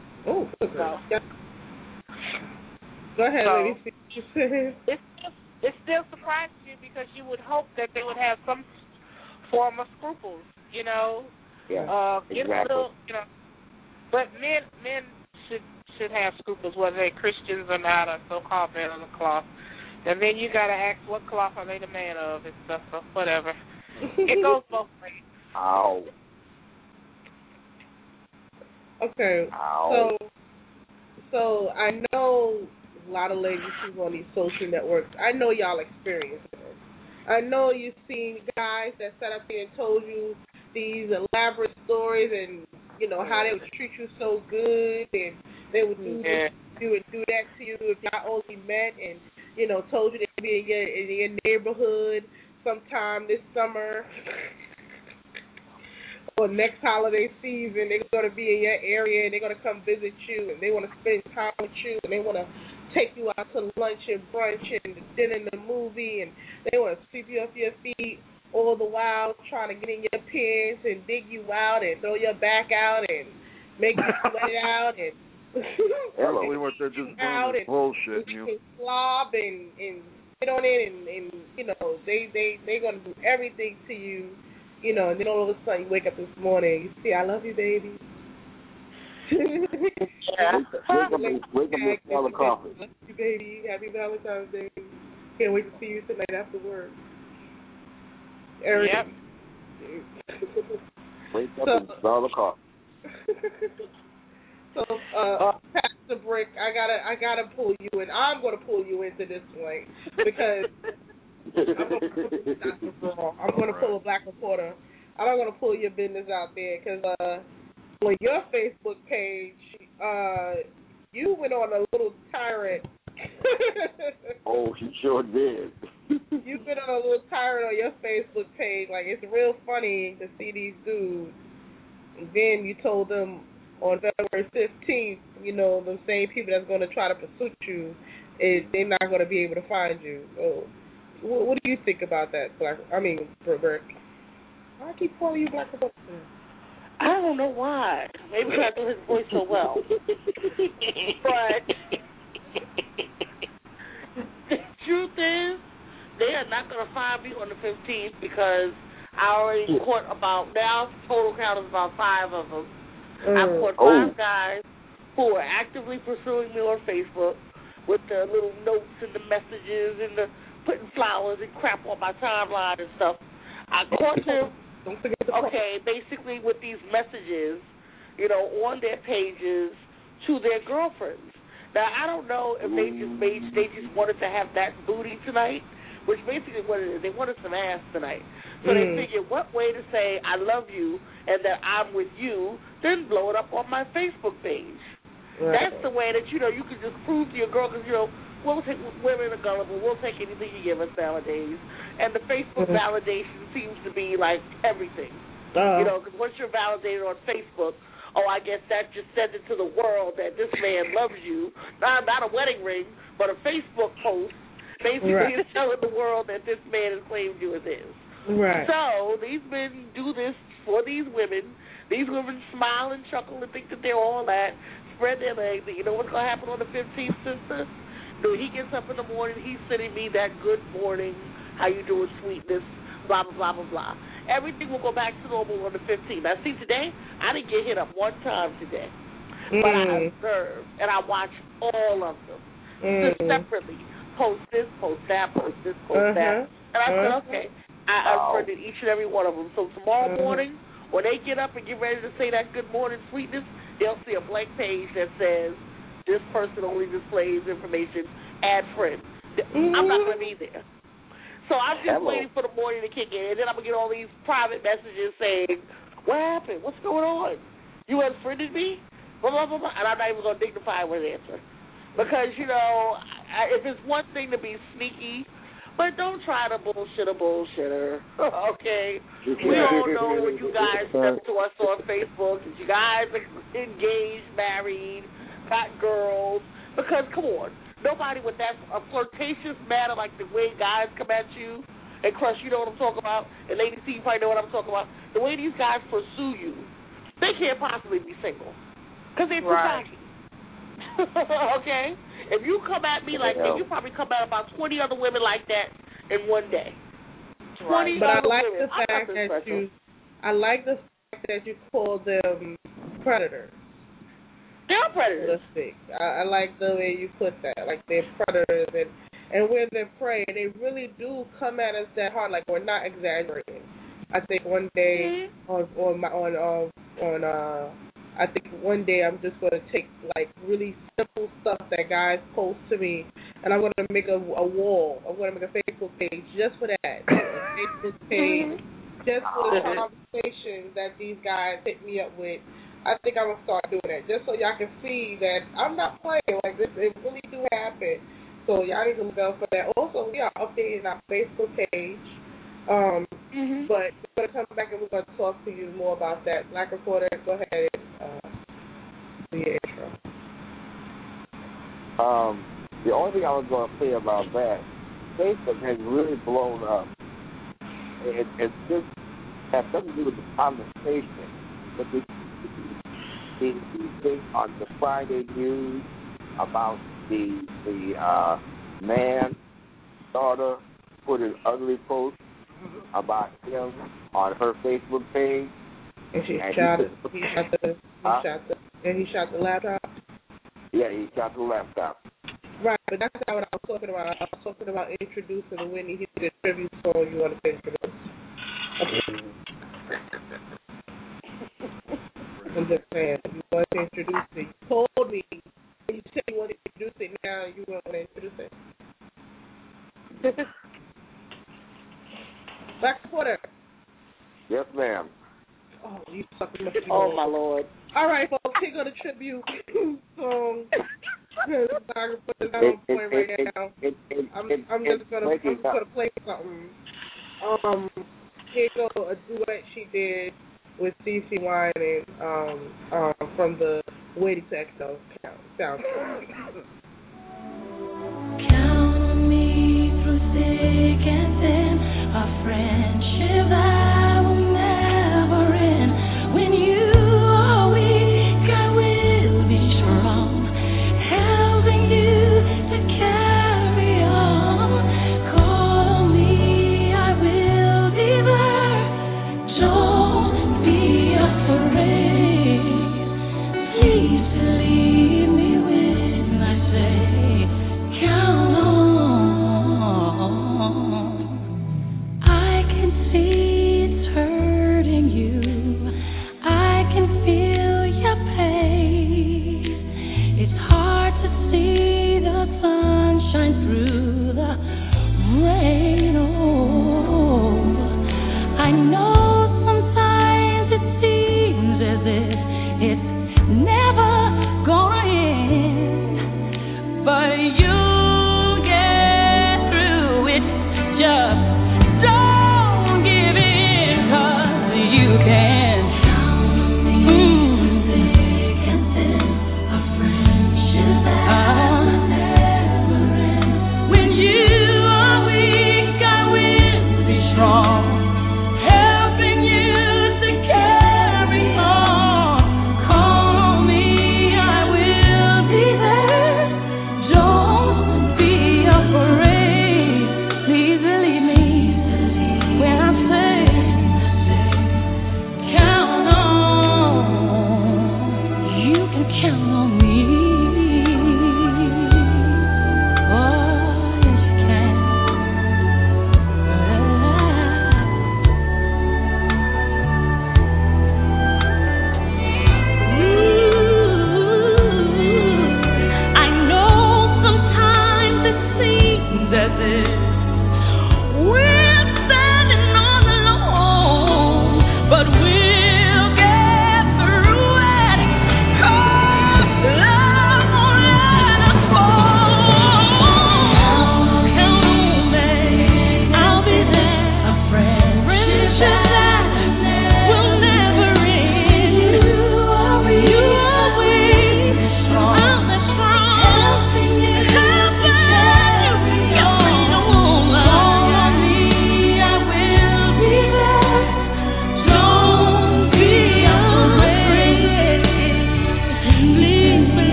S3: Go ahead, lady.
S7: It still surprises you because you would hope that they would have some form of scruples, you know.
S4: Yeah,
S7: get a little, you know. But men should have scruples, whether they're Christians or not, or so-called men of the cloth. And then you got to ask what cloth are they the man of and stuff, so whatever. It goes both ways.
S4: Ow.
S3: Okay.
S4: Ow.
S3: So I know a lot of ladies who's on these social networks. I know y'all experience it. I know you've seen guys that sat up here and told you these elaborate stories and, you know, how they would treat you so good and they would do this, do that to you if y'all only met and, you know, told you they'd be in your neighborhood sometime this summer or next holiday season. They're going to be in your area and they're going to come visit you and they want to spend time with you and they want to take you out to lunch and brunch and dinner and the movie and they want to sweep you off your feet all the while trying to get in your pants and dig you out and throw your back out and make you sweat out and
S5: probably what they're just doing is bullshit.
S3: You slob and get on it and you know they're gonna do everything to you, you know, and then all of a sudden you wake up this morning, you see, I love you, baby.
S4: Wake up and smell the coffee.
S3: Love you, baby. Happy Valentine's Day. Can't wait to see you tonight after work.
S7: Yep.
S4: Wake up and smell the coffee.
S3: So, Pastor Brick, I gotta pull you in. I'm gonna pull you into this one because I'm gonna pull a Black Reporter. I'm not gonna pull your business out there because on your Facebook page, you went on a little tirade.
S4: Oh, he sure did.
S3: You've been on a little tirade on your Facebook page. Like, it's real funny to see these dudes. And then you told them on February 15th, you know, the same people that's going to try to pursue you, they're not going to be able to find you. So, what do you think about that, Brick? Why I keep calling you Black Reporter?
S6: I don't know why. Maybe because I know his voice so well. But the truth is, they are not going to find me on the 15th because I already caught now total count is about 5 of them. I've caught 5 guys who are actively pursuing me on Facebook with the little notes and the messages and the putting flowers and crap on my timeline and stuff. I caught them, basically with these messages, you know, on their pages to their girlfriends. Now, I don't know if they just wanted to have that booty tonight, which basically what it is. They wanted some ass tonight. So they figured what way to say I love you and that I'm with you, then blow it up on my Facebook page. Right. That's the way that, you know, you can just prove to your girl, because, you know, women are gullible. We'll take anything you give us nowadays. And the Facebook validation seems to be like everything. You know, because once you're validated on Facebook, I guess that just sends it to the world that this man loves you. Not a wedding ring, but a Facebook post. Basically, it's telling the world that this man has claimed you as his.
S3: Right.
S6: So these men do this for these women. These women smile and chuckle and think that they're all that, spread their legs. And you know what's going to happen on the 15th, sister? So he gets up in the morning, he's sending me that good morning, how you doing, sweetness, blah, blah, blah, blah, blah. Everything will go back to normal on the 15th. Now, see, today, I didn't get hit up one time today. But I observed, and I watched all of them. Just separately. Post this, post that, post this, post that. And I said, okay. I unfriended each and every one of them. So tomorrow morning, when they get up and get ready to say that good morning sweetness, they'll see a blank page that says, this person only displays information, add friend. I'm not going to be there. So I'm just waiting for the morning to kick in, and then I'm going to get all these private messages saying, what happened? What's going on? You unfriended me? Blah, blah, blah, blah. And I'm not even going to dignify with an answer. Because, you know, if it's one thing to be sneaky, but don't try to bullshit a bullshitter, okay? We all know when you guys step to us on Facebook that you guys are engaged, married, got girls. Because, come on, nobody with that a flirtatious manner like the way guys come at you and crush, you know what I'm talking about, and Lady C, you probably know what I'm talking about. The way these guys pursue you, they can't possibly be single because they're too cocky. Okay? If you come at me like that, you probably come at about 20 other women like that in one day. 20
S3: but
S6: other
S3: I like
S6: women.
S3: the fact that I like the fact that you call them predators.
S6: They're predators.
S3: I like the way you put that. Like they're predators and when they prey, they really do come at us that hard. Like we're not exaggerating. I think one day I think one day I'm just going to take, like, really simple stuff that guys post to me, and I'm going to make a wall. I'm going to make a Facebook page just for that. A Facebook page just for the conversation that these guys hit me up with. I think I'm going to start doing that just so y'all can see that I'm not playing. Like, this, it really do happen. So y'all need to look out for that. Also, we are updating our Facebook page. But we're going to come back and we're going to talk to you more about that. Black Reporter, go ahead and do your intro.
S4: The only thing I was going to say about that, Facebook has really blown up. It just has something to do with the conversation. But the thing on the Friday news about the man, daughter, put an ugly post about him on her Facebook page.
S3: And he shot the laptop?
S4: Yeah, he shot the laptop.
S3: Right, but that's not what I was talking about. I was talking about introducing the Whitney Houston tribute song you want to introduce. I'm just saying, you want to introduce it. You told me when you said you want to introduce it, now you want to introduce it. Black Reporter.
S4: Yes, ma'am.
S3: Oh, you fucking much.
S6: Oh, my Lord.
S3: All right, folks, here go the tribute song. Black Reporter's not on point right now. I'm just gonna play something. Here go a duet she did with CeCe Winans from the Waiting to Exhale soundtrack.
S10: Count me through thick and thin, a friendship I will never end. When you are weak, I will be strong, helping you to carry on. Call me, I will be there. Don't be afraid. Please believe me when I say, count on. I can see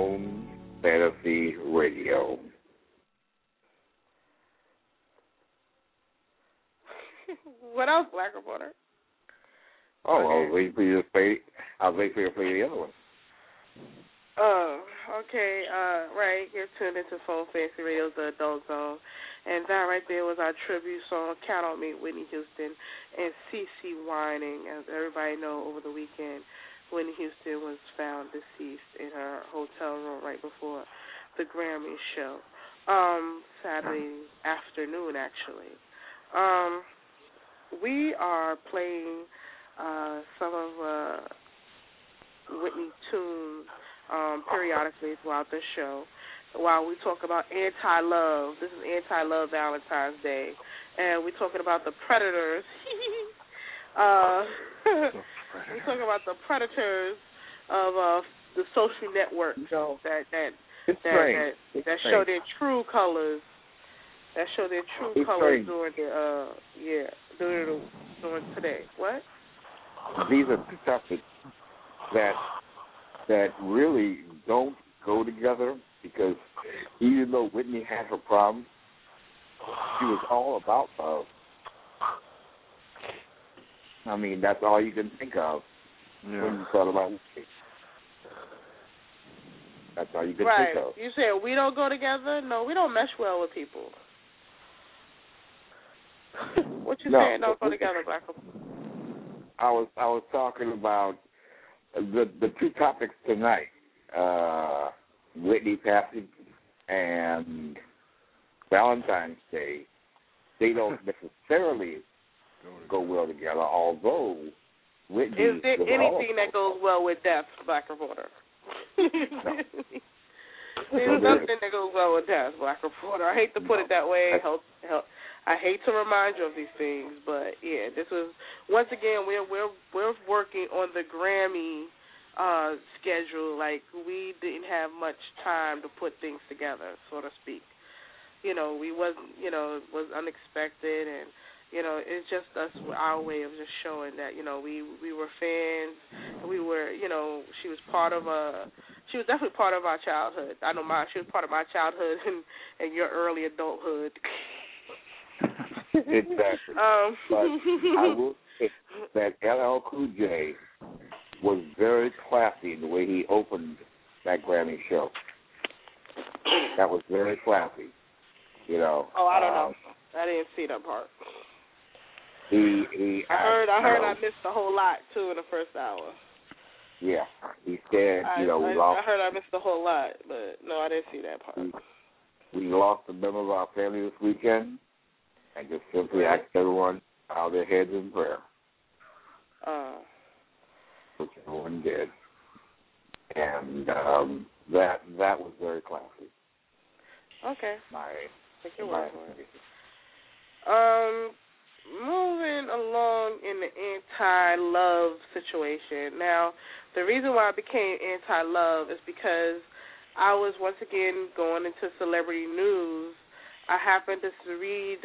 S4: Phone Fantasy Radio.
S7: What else, Black Reporter?
S4: Oh, okay. I was waiting for you to play the other one.
S7: Oh, okay. Right. You're tuned into Phone Fantasy Radio's The Adult Zone. And that right there was our tribute song, Count on Me, Whitney Houston, and CeCe Winans. As everybody know, over the weekend, Whitney Houston was found deceased in her hotel room right before the Grammy show. Saturday afternoon, actually. We are playing some of Whitney tunes periodically throughout the show while we talk about anti-love. This is Anti-Love Valentine's Day, and we're talking about the predators. We're talking about the predators of the social networks that show their true colors. That show their true colors during today. What?
S4: These are two topics that really don't go together, because even though Whitney had her problems, she was all about love. I mean, that's all you can think of when you thought about Whitney. That's all you can think of.
S7: You said we don't go together? No, we don't mesh well with people. What you saying don't go together, Black?
S4: I was talking about the two topics tonight, Whitney passing and Valentine's Day. They don't necessarily go well together, although Whitney...
S7: Is there anything that goes well with death, Black Reporter?
S4: No.
S7: There's nothing that goes well with death, Black Reporter. I hate to put it that way. I hate to remind you of these things, but yeah, this was, once again, we're working on the Grammy schedule. Like, we didn't have much time to put things together, so to speak. It was unexpected, and it's just us, our way of just showing that we were fans. We were, she was definitely part of our childhood. I know she was part of my childhood and your early adulthood.
S4: Exactly. But I will say that LL Cool J was very classy in the way he opened that Grammy show. That was very classy.
S7: Oh, I don't know. I didn't see that part.
S4: I
S7: heard I missed a whole lot too in the first hour.
S4: Yeah, he said, we lost.
S7: I heard I missed a whole lot, but no, I didn't see that part.
S4: We lost a member of our family this weekend, and just simply asked everyone bow their heads in prayer. Which everyone did, and that was very classy.
S7: Okay.
S4: Take your word for it.
S7: Moving along in the anti-love situation. Now, the reason why I became anti-love is because I was once again going into celebrity news. I happened to read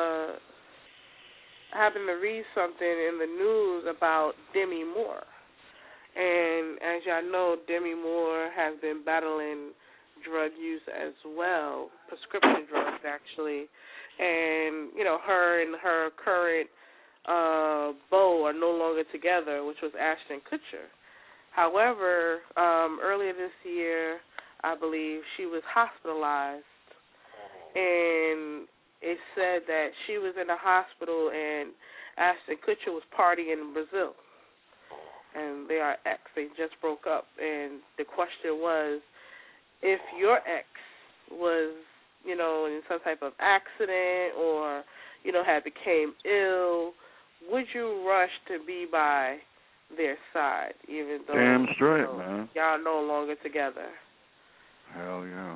S7: something in the news about Demi Moore. And as y'all know, Demi Moore has been battling drug use as well, prescription drugs actually. And, her and her current beau are no longer together, which was Ashton Kutcher. However, earlier this year, I believe, she was hospitalized, and it said that she was in the hospital and Ashton Kutcher was partying in Brazil. And they are ex. They just broke up. And the question was, if your ex was, in some type of accident or, had became ill, would you rush to be by their side, even though
S5: damn straight, man,
S7: y'all no longer together?
S5: Hell yeah.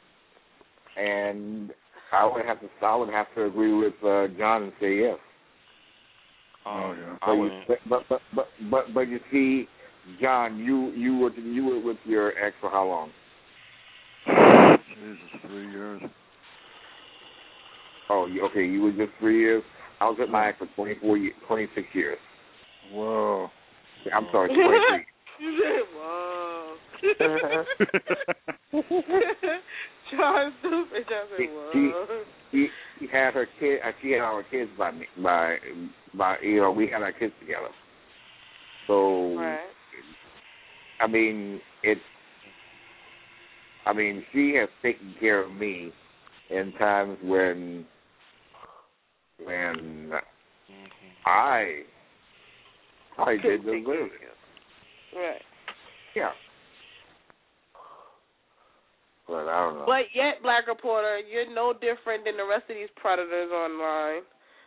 S4: And I would have to agree with John and say yes.
S5: Oh yeah.
S4: But you see, John, you were with your ex for how long?
S5: Jesus, 3 years.
S4: Oh, okay. You were just 3 years. I was with my ex for 26 years.
S5: Whoa.
S4: I'm sorry, 23.
S7: Whoa. John stupid. John said, "What?"
S4: She had her kid. She had our kids by me. By we had our kids together. So,
S7: right.
S4: I mean, she has taken care of me in times when I did the living.
S7: Right.
S4: Yeah. But I don't know.
S7: But yet, Black Reporter, you're no different than the rest of these predators online.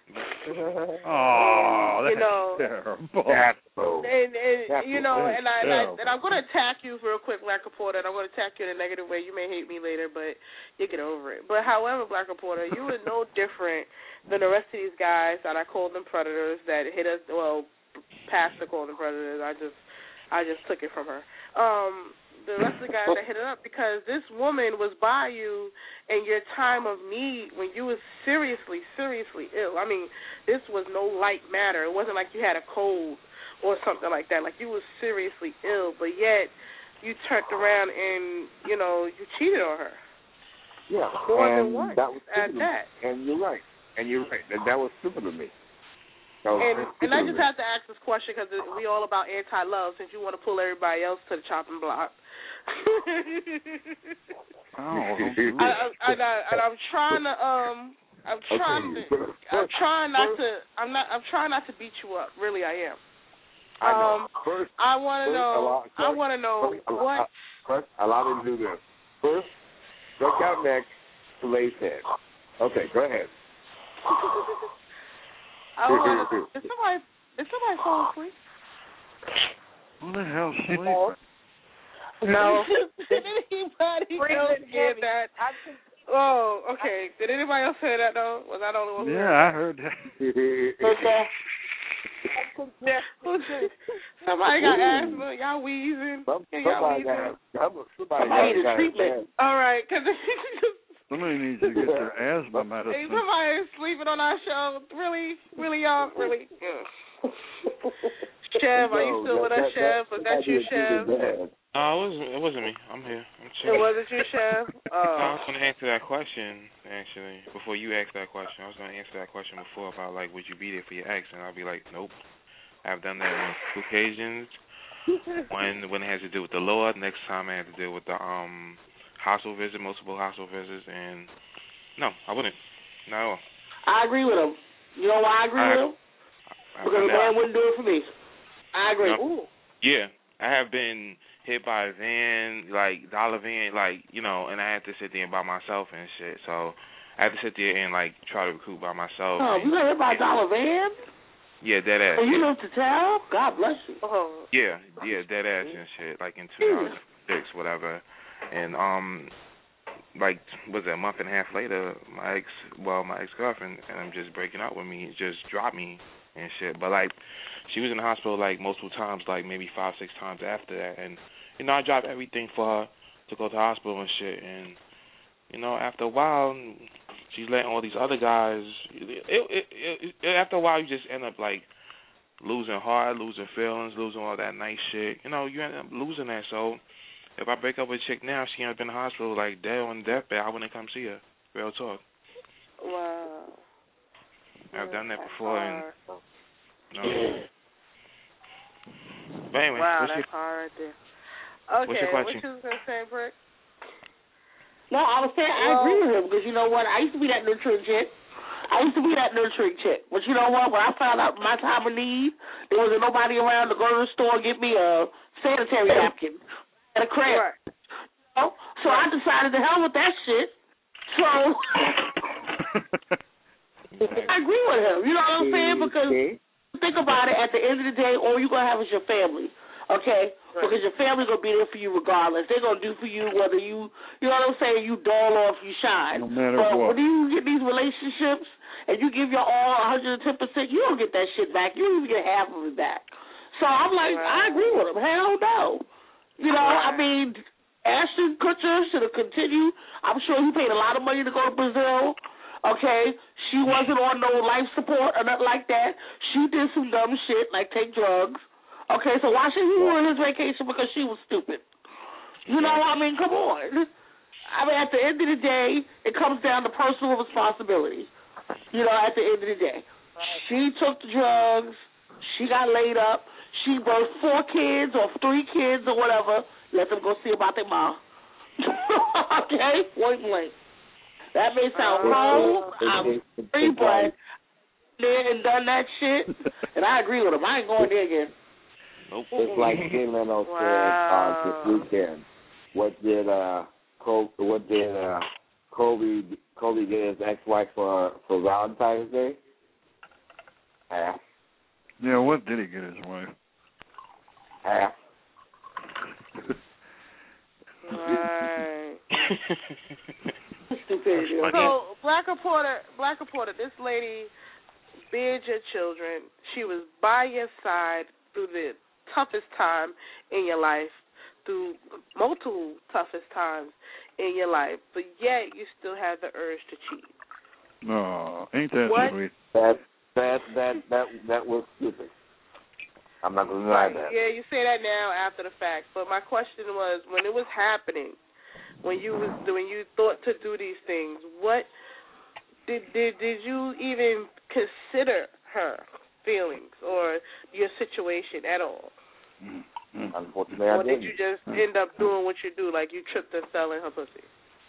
S5: Oh, that's terrible.
S4: That's so.
S7: And I'm going to attack you real quick, Black Reporter. And I'm going to attack you in a negative way. You may hate me later, but you get over it. But however, Black Reporter, you are no different than the rest of these guys that I called them predators that hit us. Well, Pastor called them predators. I just took it from her. The rest of the guys that hit it up, because this woman was by you in your time of need when you was seriously, seriously ill. I mean, this was no light matter. It wasn't like you had a cold or something like that. Like, you was seriously ill, but yet you turned around and, you cheated on her.
S4: Yeah.
S7: More than once
S4: that was
S7: at that.
S4: And you're right. That was stupid of me.
S7: And I just have to ask this question because we all about anti-love, since you want to pull everybody else to the chopping block. I'm trying not to beat you up. Really, I am. I want to know what.
S4: First, allow me to do this. First, go count next to Lay's head. Okay, go ahead.
S7: Is somebody falling asleep?
S5: What the hell's sleeping?
S7: No. Did anybody else hear that? Oh, okay. Did anybody else hear that, though? Was I the only one?
S5: Yeah, I heard that.
S7: Somebody got asthma. Y'all wheezing. Somebody
S4: need a treatment.
S7: All right, because
S5: somebody needs to get their asthma medicine.
S7: Hey, somebody is sleeping on our show. Really, y'all? Really? Chev, are you still with us, Chev? Was that you, Chev?
S9: No, it wasn't me. I'm here. I'm chill.
S7: It wasn't you, Chev?
S9: I was going to answer that question, actually, before you asked that question. I was going to answer that question before about, like, would you be there for your ex? And I'll be like, nope. I've done that on 2 occasions. When it has to do with the Lord, next time I had to deal with the multiple hospital visits, and no, I wouldn't. Not at all.
S6: I agree with him. You know why I agree with him? Because a man wouldn't do it for me. I agree.
S9: No. Yeah, I have been hit by a van, like dollar van, and I had to sit there by myself and shit. So I had to sit there and try to recruit by myself.
S6: Oh, you got hit by a dollar van?
S9: Yeah, dead ass.
S6: Oh, you know to tell? God bless you.
S7: Oh.
S9: Yeah, dead ass and shit, in 2006, whatever. And was it a month and a half later, my ex-girlfriend ended up just breaking up with me, just dropped me and shit. But she was in the hospital multiple times, maybe 5-6 times after that. And I dropped everything for her to go to the hospital and shit. And after a while, she's letting all these other guys. After a while, you just end up losing heart, losing feelings, losing all that nice shit. You end up losing that. So if I break up with a chick now, she ends up in the hospital dead on deathbed, I wouldn't come see her. Real talk.
S7: Wow.
S9: I've done that before, and but anyway,
S7: wow, that's hard right there. Okay,
S9: what's your question?
S7: What you was gonna say, Brick?
S6: No, I was saying I agree with him because you know what? I used to be that nurturing chick. But you know what? When I found out my time of need, there wasn't nobody around to go to the store and get me a sanitary napkin and a cramp.
S7: Right.
S6: So I decided to hell with that shit. So I agree with him. You know what I'm saying? Because think about it, at the end of the day, all you're going to have is your family. Okay? Right. Because your family's going to be there for you regardless. They're going to do for you whether you know what I'm saying, you dull or if you shine.
S5: No matter
S6: but
S5: what.
S6: When you get these relationships and you give your all 110%, you don't get that shit back. You don't even get half of it back. So I'm like, I agree with him. Hell no. You know, I mean, Ashton Kutcher should have continued. I'm sure he paid a lot of money to go to Brazil. Okay, she wasn't on no life support or nothing like that. She did some dumb shit like take drugs. Okay, so why should he ruin his vacation because she was stupid? You know, I mean, come on. I mean, at the end of the day, it comes down to personal responsibility. You know, at the end of the day. She took the drugs. She got laid up. She birthed 4 kids or 3 kids or whatever. Let them go see about their mom. Okay? Point blank. That may sound cold. I'm free, but there and done that shit. And I agree with him. I ain't going there again.
S9: Nope.
S4: It's like Jay Leno said this weekend. What did Kobe get his ex-wife for Valentine's Day? Half.
S5: Yeah, what did he get his wife?
S4: Half.
S3: Right.
S6: Stupidity.
S3: So, Black Reporter, this lady bid your children. She was by your side through the toughest time in your life, through multiple toughest times in your life, but yet you still have the urge to cheat.
S5: Oh, ain't that sweet?
S4: That was stupid. I'm not going to deny that.
S3: Yeah, you say that now after the fact, but my question was, when it was happening, when you thought to do these things, what did you even consider her feelings or your situation at all?
S4: Unfortunately,
S3: or
S4: I didn't.
S3: Did you just end up doing what you do, like you tripped and fell in her pussy?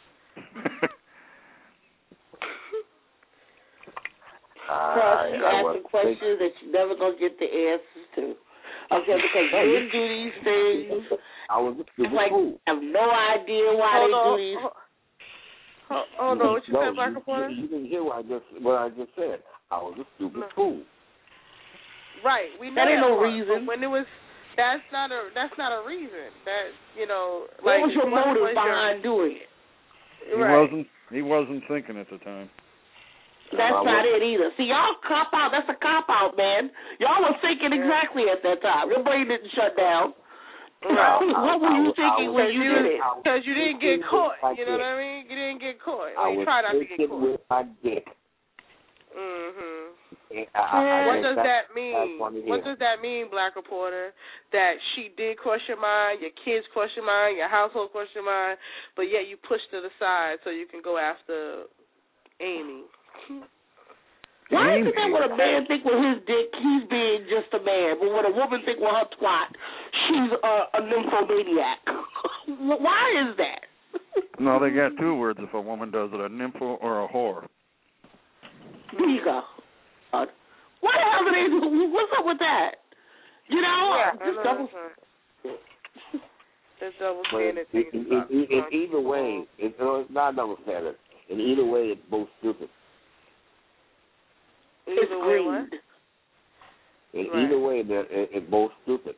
S6: You asking questions that you're never going to get the answers to. Okay, because men do these things.
S4: I was a stupid
S6: fool. I have no idea why they do these.
S3: Hold on, what you said, Black Reporter?
S4: You didn't hear what I just said. I was a stupid fool.
S3: Right, we know
S6: that ain't no
S3: part,
S6: reason.
S3: When it was, that's not a reason. That
S6: what was your motive behind doing it?
S5: He wasn't thinking at the time.
S6: That's not it either. See, y'all cop out. That's a cop out, man. Y'all were thinking exactly at that time. Your brain didn't shut down. What were you thinking when you did it?
S3: Because you didn't get caught. You know what I mean? You didn't get caught. You tried not to get caught.
S4: With my dick.
S3: What does that mean? What does that mean, Black Reporter? That she did cross your mind, your kids crossed your mind, your household crossed your mind, but yet you pushed it aside so you can go after Amy.
S6: Why is it that when a man think with his dick, he's being just a man, but when a woman think with her twat, she's a nymphomaniac? Why is that?
S5: No, they got 2 words if a woman does it, a nympho or a whore.
S6: There you go. What the hell are they doing? What's up with that? You know? Just double.
S3: Just double standard.
S4: In either way, it's not double standard. In either way, it's both stupid.
S6: It's greed.
S4: In either way, it's both stupid.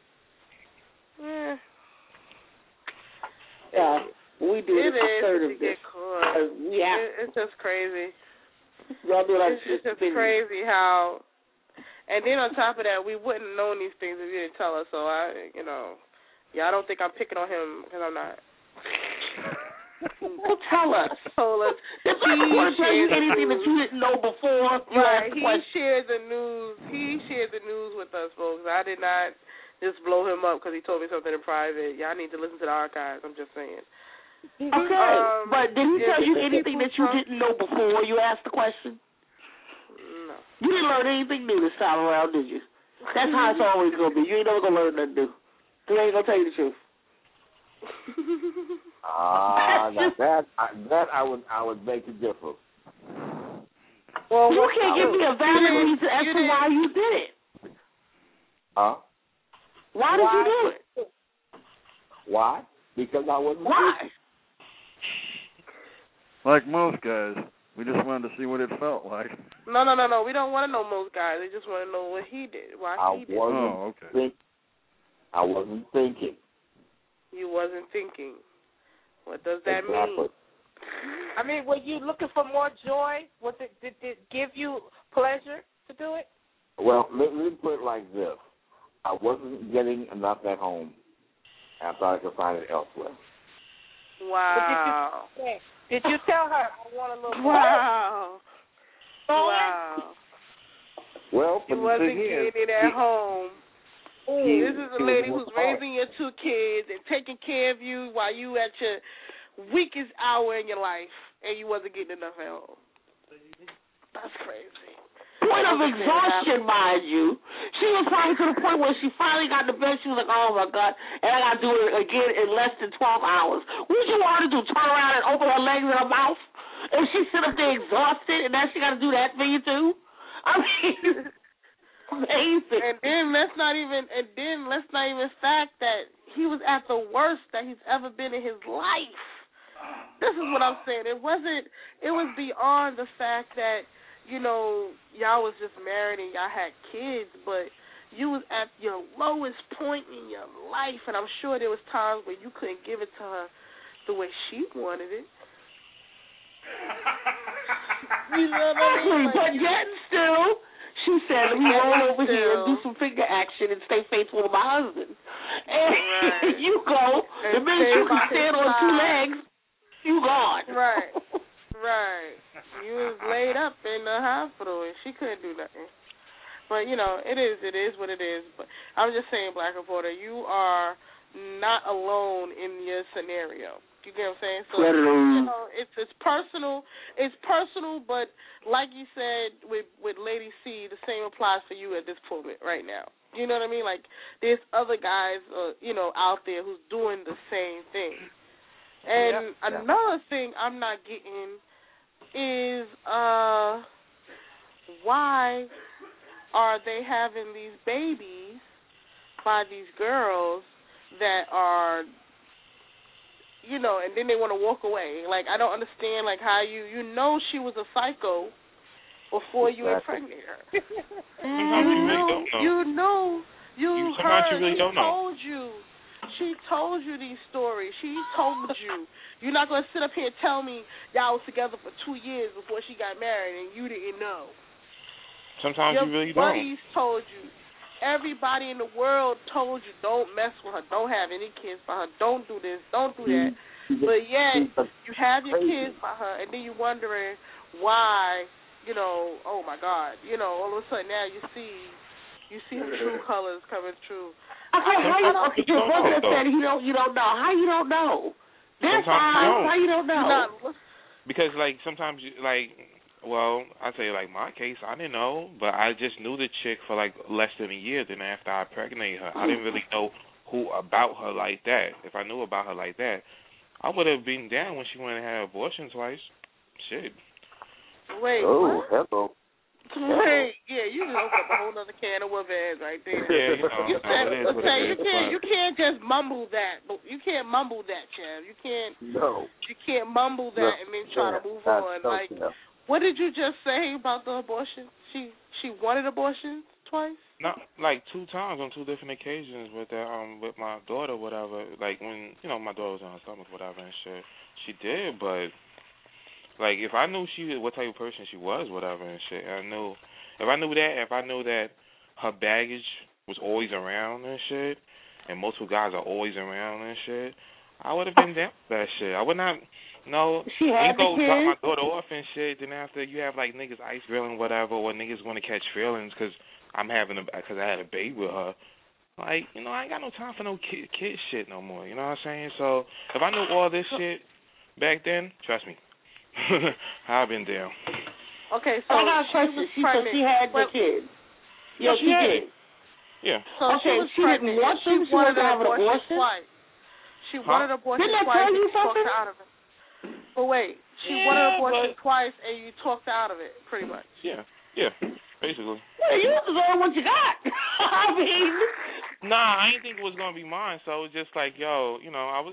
S6: Yeah, we do it assertiveness.
S3: It's just crazy.
S6: Y'all do like
S3: it's just crazy how, and then on top of that, we wouldn't have known these things if you didn't tell us. So I don't think I'm picking on him because I'm not.
S6: Well, tell us.
S3: Told us.
S6: If I want to tell you anything that you didn't know before,
S3: he shared the news. He shared the news with us, folks. I did not just blow him up because he told me something in private. Y'all need to listen to the archives. I'm just saying.
S6: Okay, but did he tell you anything that you didn't know before you asked the question?
S3: No.
S6: You didn't learn anything new this time around, did you? That's how it's always going to be. You ain't never going to learn nothing new. Because I ain't going to tell you the truth.
S4: That I would make a difference.
S6: Well, you can't give me a valid reason as to why you did it.
S4: Huh?
S6: Why did you do it?
S4: Why? Because I wasn't.
S6: Why?
S5: Like most guys, we just wanted to see what it felt like.
S3: No. We don't want to know most guys. We just want to know what he did. Why he did it.
S4: I wasn't thinking.
S3: You wasn't thinking. What does that mean?
S7: I mean, were you looking for more joy? Did it give you pleasure to do it?
S4: Well, let me put it like this. I wasn't getting enough at home. I thought I could find it elsewhere.
S3: Wow.
S7: Did you tell her, I want a little more?
S3: Wow.
S7: Wow.
S4: Well,
S3: you wasn't getting it at home.
S6: This is a lady who's raising your 2 kids and taking care of you while you at your weakest hour in your life and you wasn't getting enough help. That's crazy.
S11: Point of exhaustion, mind you. She was probably to the point where she finally got to bed. She was like, oh, my God, and I got to do it again in less than 12 hours. What did you want her to do, turn around and open her legs and her mouth? And she sit up there exhausted, and now she got to do that for you, too? I mean, amazing.
S6: And then let's not even fact that he was at the worst that he's ever been in his life. This is what I'm saying. It was beyond the fact that, you know, y'all was just married and y'all had kids, but you was at your lowest point in your life, and I'm sure there was times where you couldn't give it to her the way she wanted it. You know what I mean? Like,
S11: but yet still, she said, let me roll over here and do some finger action and stay faithful to my husband. And you go, the minute you can stand on 2 legs, you gone.
S6: Right. Right. You was laid up in the hospital and she couldn't do nothing. But, you know, it is what it is. But I'm just saying, Black Reporter, you are not alone in your scenario. You get what I'm saying? So, you know, it's personal. It's personal, but like you said with Lady C, the same applies for you at this moment right now. You know what I mean? Like, there's other guys, you know, out there who's doing the same thing. And another thing I'm not getting is why are they having these babies by these girls that are, you know, and then they want to walk away. Like, I don't understand, like, how you know she was a psycho before you impregnated her. You She told you these stories. She told you. You're not going to sit up here and tell me y'all was together for 2 years before she got married and you didn't know.
S9: Sometimes you really don't.
S6: Your buddies told you. Everybody in the world told you, don't mess with her, don't have any kids for her, don't do this, don't do that. But yet, you have your kids for her, and then you're wondering why, you know, oh, my God. You know, all of a sudden now you see her true colors coming true.
S11: Okay, your brother said you don't know. How you don't know? That's fine. How you don't know?
S9: Because, like, sometimes, well, I say, like, my case, I didn't know, but I just knew the chick for, like, less than a year. Then after I impregnated her, I didn't really know who about her like that. If I knew about her like that, I would have been down when she went and had an abortion twice. Shit.
S6: Wait,
S4: what?
S6: Hello. Wait, yeah, you just opened up a whole other can of worms right there.
S9: Yeah,
S6: you can't just mumble that. You can't mumble that, Chad. You can't mumble that and then try to move on. Like, what did you just say about the abortion? She wanted abortion twice?
S9: Not like 2 times on 2 different occasions with with my daughter, whatever. Like when my daughter was in her stomach, whatever, and shit. She did, but. Like, if I knew what type of person she was, whatever, and shit, if I knew that her baggage was always around and shit, and multiple guys are always around and shit, I would have been down with that shit. I would not,
S11: She had
S9: go drop my daughter off and shit, then after you have, like, niggas ice grilling, whatever, or niggas want to catch feelings because I had a baby with her. Like, I ain't got no time for no kid shit no more, you know what I'm saying? So, if I knew all this shit back then, trust me, I've been down.
S6: Okay, so
S11: I got a question. She said she had the kids.
S9: Yeah,
S11: she did.
S9: Yeah.
S6: So
S11: okay, she didn't want to. She wanted to have an abortion twice.
S6: She wanted abortion
S11: twice. Didn't I tell you something?
S6: Talked her out of it. But wait, she wanted abortion twice, and you talked her out of it, pretty much.
S9: Yeah, basically.
S11: Yeah, you deserve what you got. I mean.
S9: Nah, I didn't think it was gonna be mine. So it was just like, I'm.
S6: You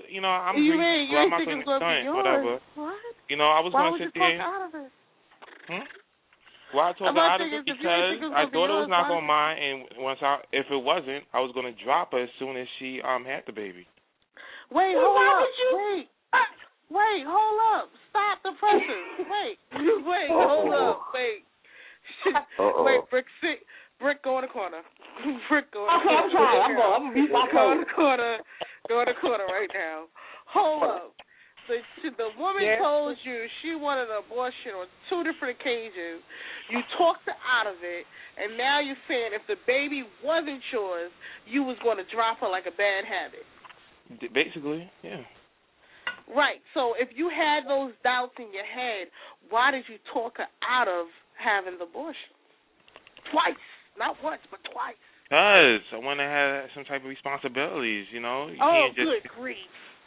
S6: didn't think it was gonna be yours?
S9: Whatever.
S6: What?
S9: I was
S6: Why
S9: gonna sit there.
S6: Why would you talk out of it?
S9: Well, I talked her out of it because I thought it was not gonna mine, and if it wasn't, I was gonna drop her as soon as she had the baby.
S6: Wait, hold up. Wait, hold up. Stop the presses. Wait, hold up. Wait. Wait, Brick, go in the corner. Brick, go in the corner.
S11: Okay, I'm trying. I'm going to mute my phone.
S6: Go in the corner right now. Hold up.
S7: the woman told you she wanted an abortion on 2 different occasions. You talked her out of it, and now you're saying if the baby wasn't yours, you was going to drop her like a bad habit.
S9: Basically, yeah.
S7: Right. So if you had those doubts in your head, why did you talk her out of having the abortion? Twice. Not once, but twice.
S9: Because I want to have some type of responsibilities, you know. You
S7: can't
S9: just,
S7: good grief.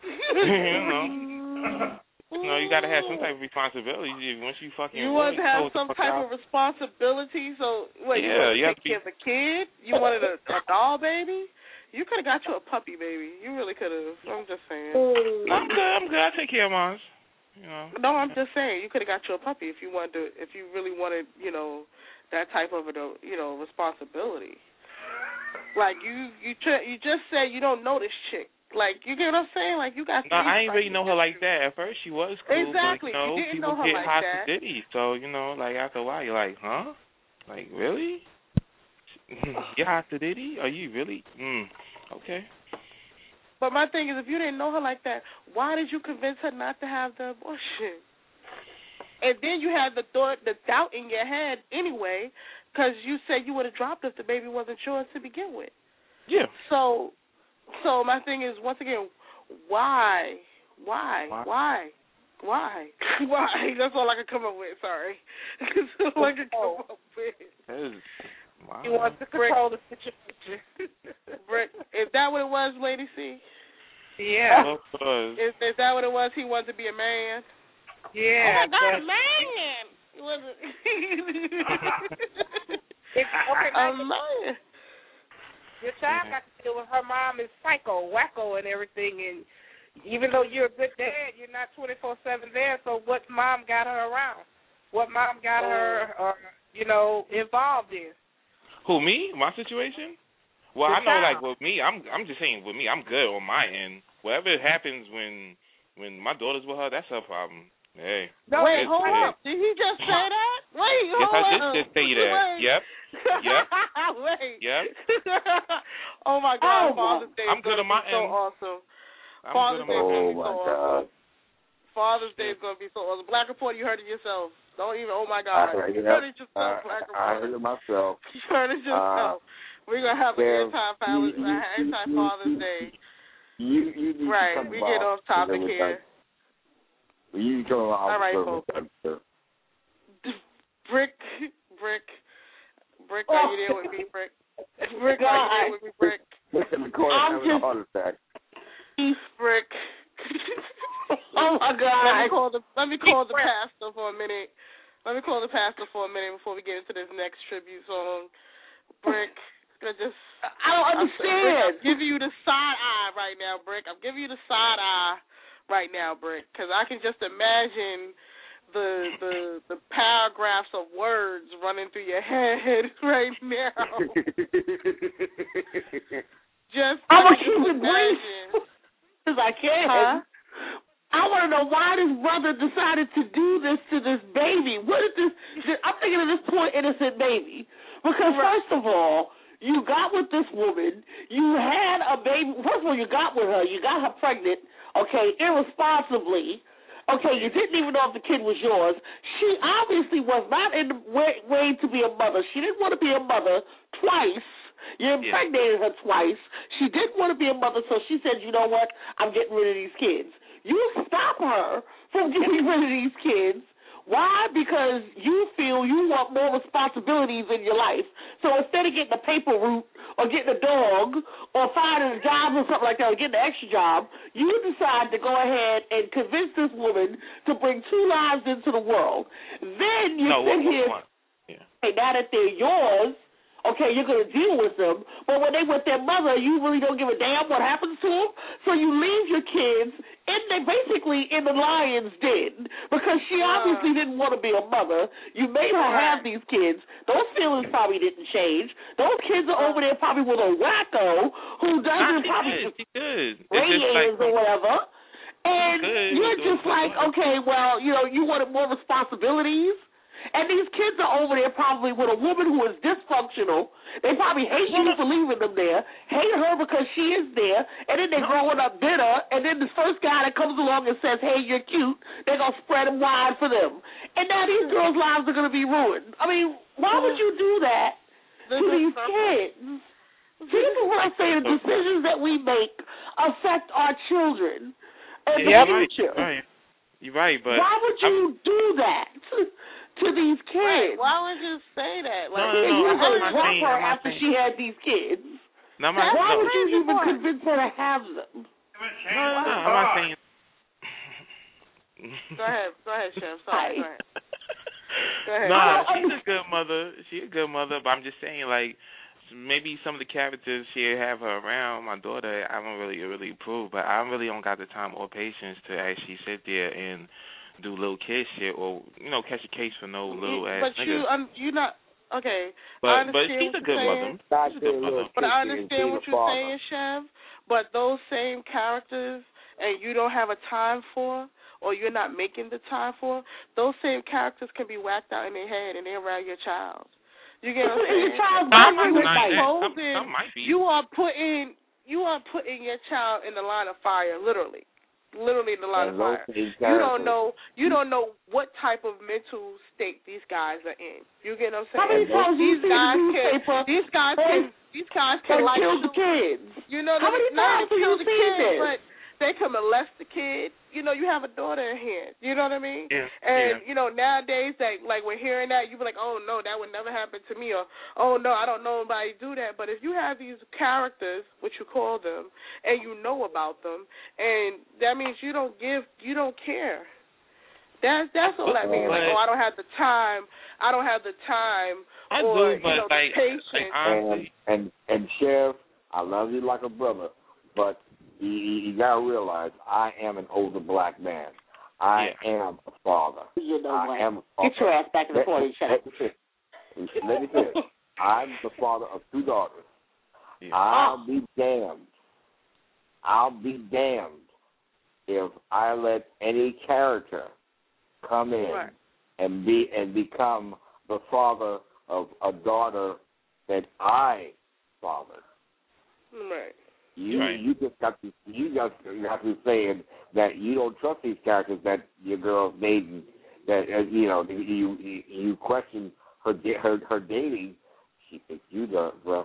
S9: You know, you got to have some type of responsibilities. Once you fucking...
S7: You want to have some type of responsibility? So, wait, you want to take care of a kid? You wanted a doll baby? You could have got you a puppy baby. You really could have. I'm just saying.
S9: I'm good. I take care of mine. You know.
S7: No, I'm just saying. You could have got you a puppy if you wanted to. If you really wanted, you know, that type of responsibility. Like you just said you don't know this chick. Like, you get what I'm saying? Like, you got.
S9: No, I ain't really know her like that. At first, she was cool.
S7: Exactly.
S9: But, you know,
S7: didn't
S9: people
S7: know her
S9: get
S7: like
S9: hot
S7: that.
S9: to Diddy. So, you know, like after a while, you're like, huh? Like, really? You're hot to Diddy? Are you really? Okay.
S7: But my thing is, if you didn't know her like that, why did you convince her not to have the abortion? And then you had the doubt in your head anyway, because you said you would have dropped if the baby wasn't yours to begin with.
S9: Yeah.
S7: So my thing is, once again, why? Why? That's all I can come up with. Sorry. That's all I can come up with.
S9: Wow.
S7: He wants to control the situation. Brick, is that what it was, Lady C?
S3: Yeah.
S7: Is that what it was? He wanted to be a man?
S3: Yeah.
S7: Oh, my God, a man! He wasn't. A man.
S3: Your child got to deal with her mom is psycho, wacko, and everything, and even though you're a good dad, you're not 24/7 there, so what mom got her around? What mom got her, involved in?
S9: Who, me? My situation? Well, I know, like, with me, I'm just saying, with me, I'm good on my end. Whatever happens when my daughter's with her, that's her problem. Hey.
S7: No, wait, hold up. Did he just say that? Wait, hold up.
S9: Yes, I did just say that.
S7: Wait.
S9: Yep.
S7: Wait.
S9: Yep.
S7: Oh, my God. Father's Day
S9: I'm
S7: is
S9: good
S7: going to
S9: on my
S7: be so
S9: end.
S7: awesome. Father's Day is going to be so awesome. Father's Day is going to be so awesome. Black Report, you heard it yourself. Don't even, oh, my God. You heard it yourself, Black Report.
S12: I heard it myself.
S7: You heard it yourself. We're going to have an anti-Father's Day.
S12: You need
S7: right,
S12: to come
S7: we get off topic here.
S12: You come along.
S7: All right, folks. Brick, are you there with me, Brick? Brick, are you there with me, Brick?
S12: I'm just heart attack.
S7: Brick. Oh my God! Let me call the pastor for a minute. Let me call the pastor for a minute before we get into this next tribute song. Brick, I don't understand. I'm giving you the side eye right now, Brick. I'm giving you the side eye right now, Brick, because I can just imagine the paragraphs of words running through your head right now. I'm gonna keep it brief as I can. Huh? I want to know why this brother decided to do this to this baby. What is this? I'm thinking at this point, innocent baby. Because first of all, you got with this woman. You had a baby. First of all, you got with her. You got her pregnant, okay, irresponsibly. Okay, you didn't even know if the kid was yours. She obviously was not in the way to be a mother. She didn't want to be a mother twice. You impregnated her twice. She didn't want to be a mother, so she said, you know what, I'm getting rid of these kids. You stop her from getting rid of these kids. Why? Because you feel you want more responsibilities in your life. So instead of getting a paper route or getting a dog or finding a job or something like that or getting an extra job, you decide to go ahead and convince this woman to bring 2 lives into the world. Then you sit here, okay, now that they're yours, okay, you're going to deal with them. But when they with their mother, you really don't give a damn what happens to them. So you leave your kids basically in the lion's den because she obviously didn't want to be a mother. You made her have these kids. Those feelings probably didn't change. Those kids are over there probably with a wacko who doesn't radiators or whatever. And you're just like, okay, well, you wanted more responsibilities.
S11: And these kids are over there probably with a woman who is dysfunctional. They probably hate you for leaving them there, hate her because she is there, and then they're growing up bitter, and then the first guy that comes along and says, hey, you're cute, they're going to spread them wide for them. And now these girls' lives are going to be ruined. I mean, why would you do that to these kids? See, this is what I say, the decisions that we make affect our children and the future.
S9: Right. You're right, but
S11: why would you do that to these kids?
S6: Right. Why would you say that?
S9: Like, no,
S11: drop her after she had these kids.
S9: No,
S11: why would you even convince her to have them?
S9: No, I'm not saying.
S6: Go ahead, Chef. Sorry. Go ahead.
S9: No, she's a good mother. She's a good mother, but I'm just saying, like, maybe some of the characters she have her around my daughter, I don't really approve, but I really don't got the time or patience to actually sit there and do little kid shit or catch a case for no little ass niggas.
S6: But you're not okay.
S9: But she's a good mother. She's a good mother.
S6: But I understand what you're saying, Chev. But those same characters, and you don't have a time for, or you're not making the time for, those same characters can be whacked out in their head and they're around your child. You get what I'm saying? You are putting your child in the line of fire, literally in the line of fire. You don't know what type of mental state these guys are in. You get what I'm saying?
S11: How many times
S6: these guys can like
S11: kill the kids.
S6: You know,
S11: how many times do you see this?
S6: But they can molest the kid. You know, you have a daughter in here. You know what I mean?
S9: Yeah.
S6: And, nowadays, like we're hearing that, you be like, oh, no, that would never happen to me. Or, oh, no, I don't know anybody do that. But if you have these characters, which you call them, and you know about them, and that means you don't care. That's all that means. Like, I don't have the time. I don't have the time.
S9: I
S6: or,
S9: do, but
S6: the patience.
S12: And Chev, I love you like a brother, but you gotta realize I am an older black man. I am a father.
S11: You know what?
S12: I am a father.
S11: Get your ass back in the corner, Chev.
S12: Let me tell you, I'm the father of 2 daughters. Yeah. I'll be damned if I let any character come in and become the father of a daughter that I fathered.
S6: Right.
S12: You just have to say that you don't trust these characters that your girl's dating. That you question her dating. She thinks you the bro.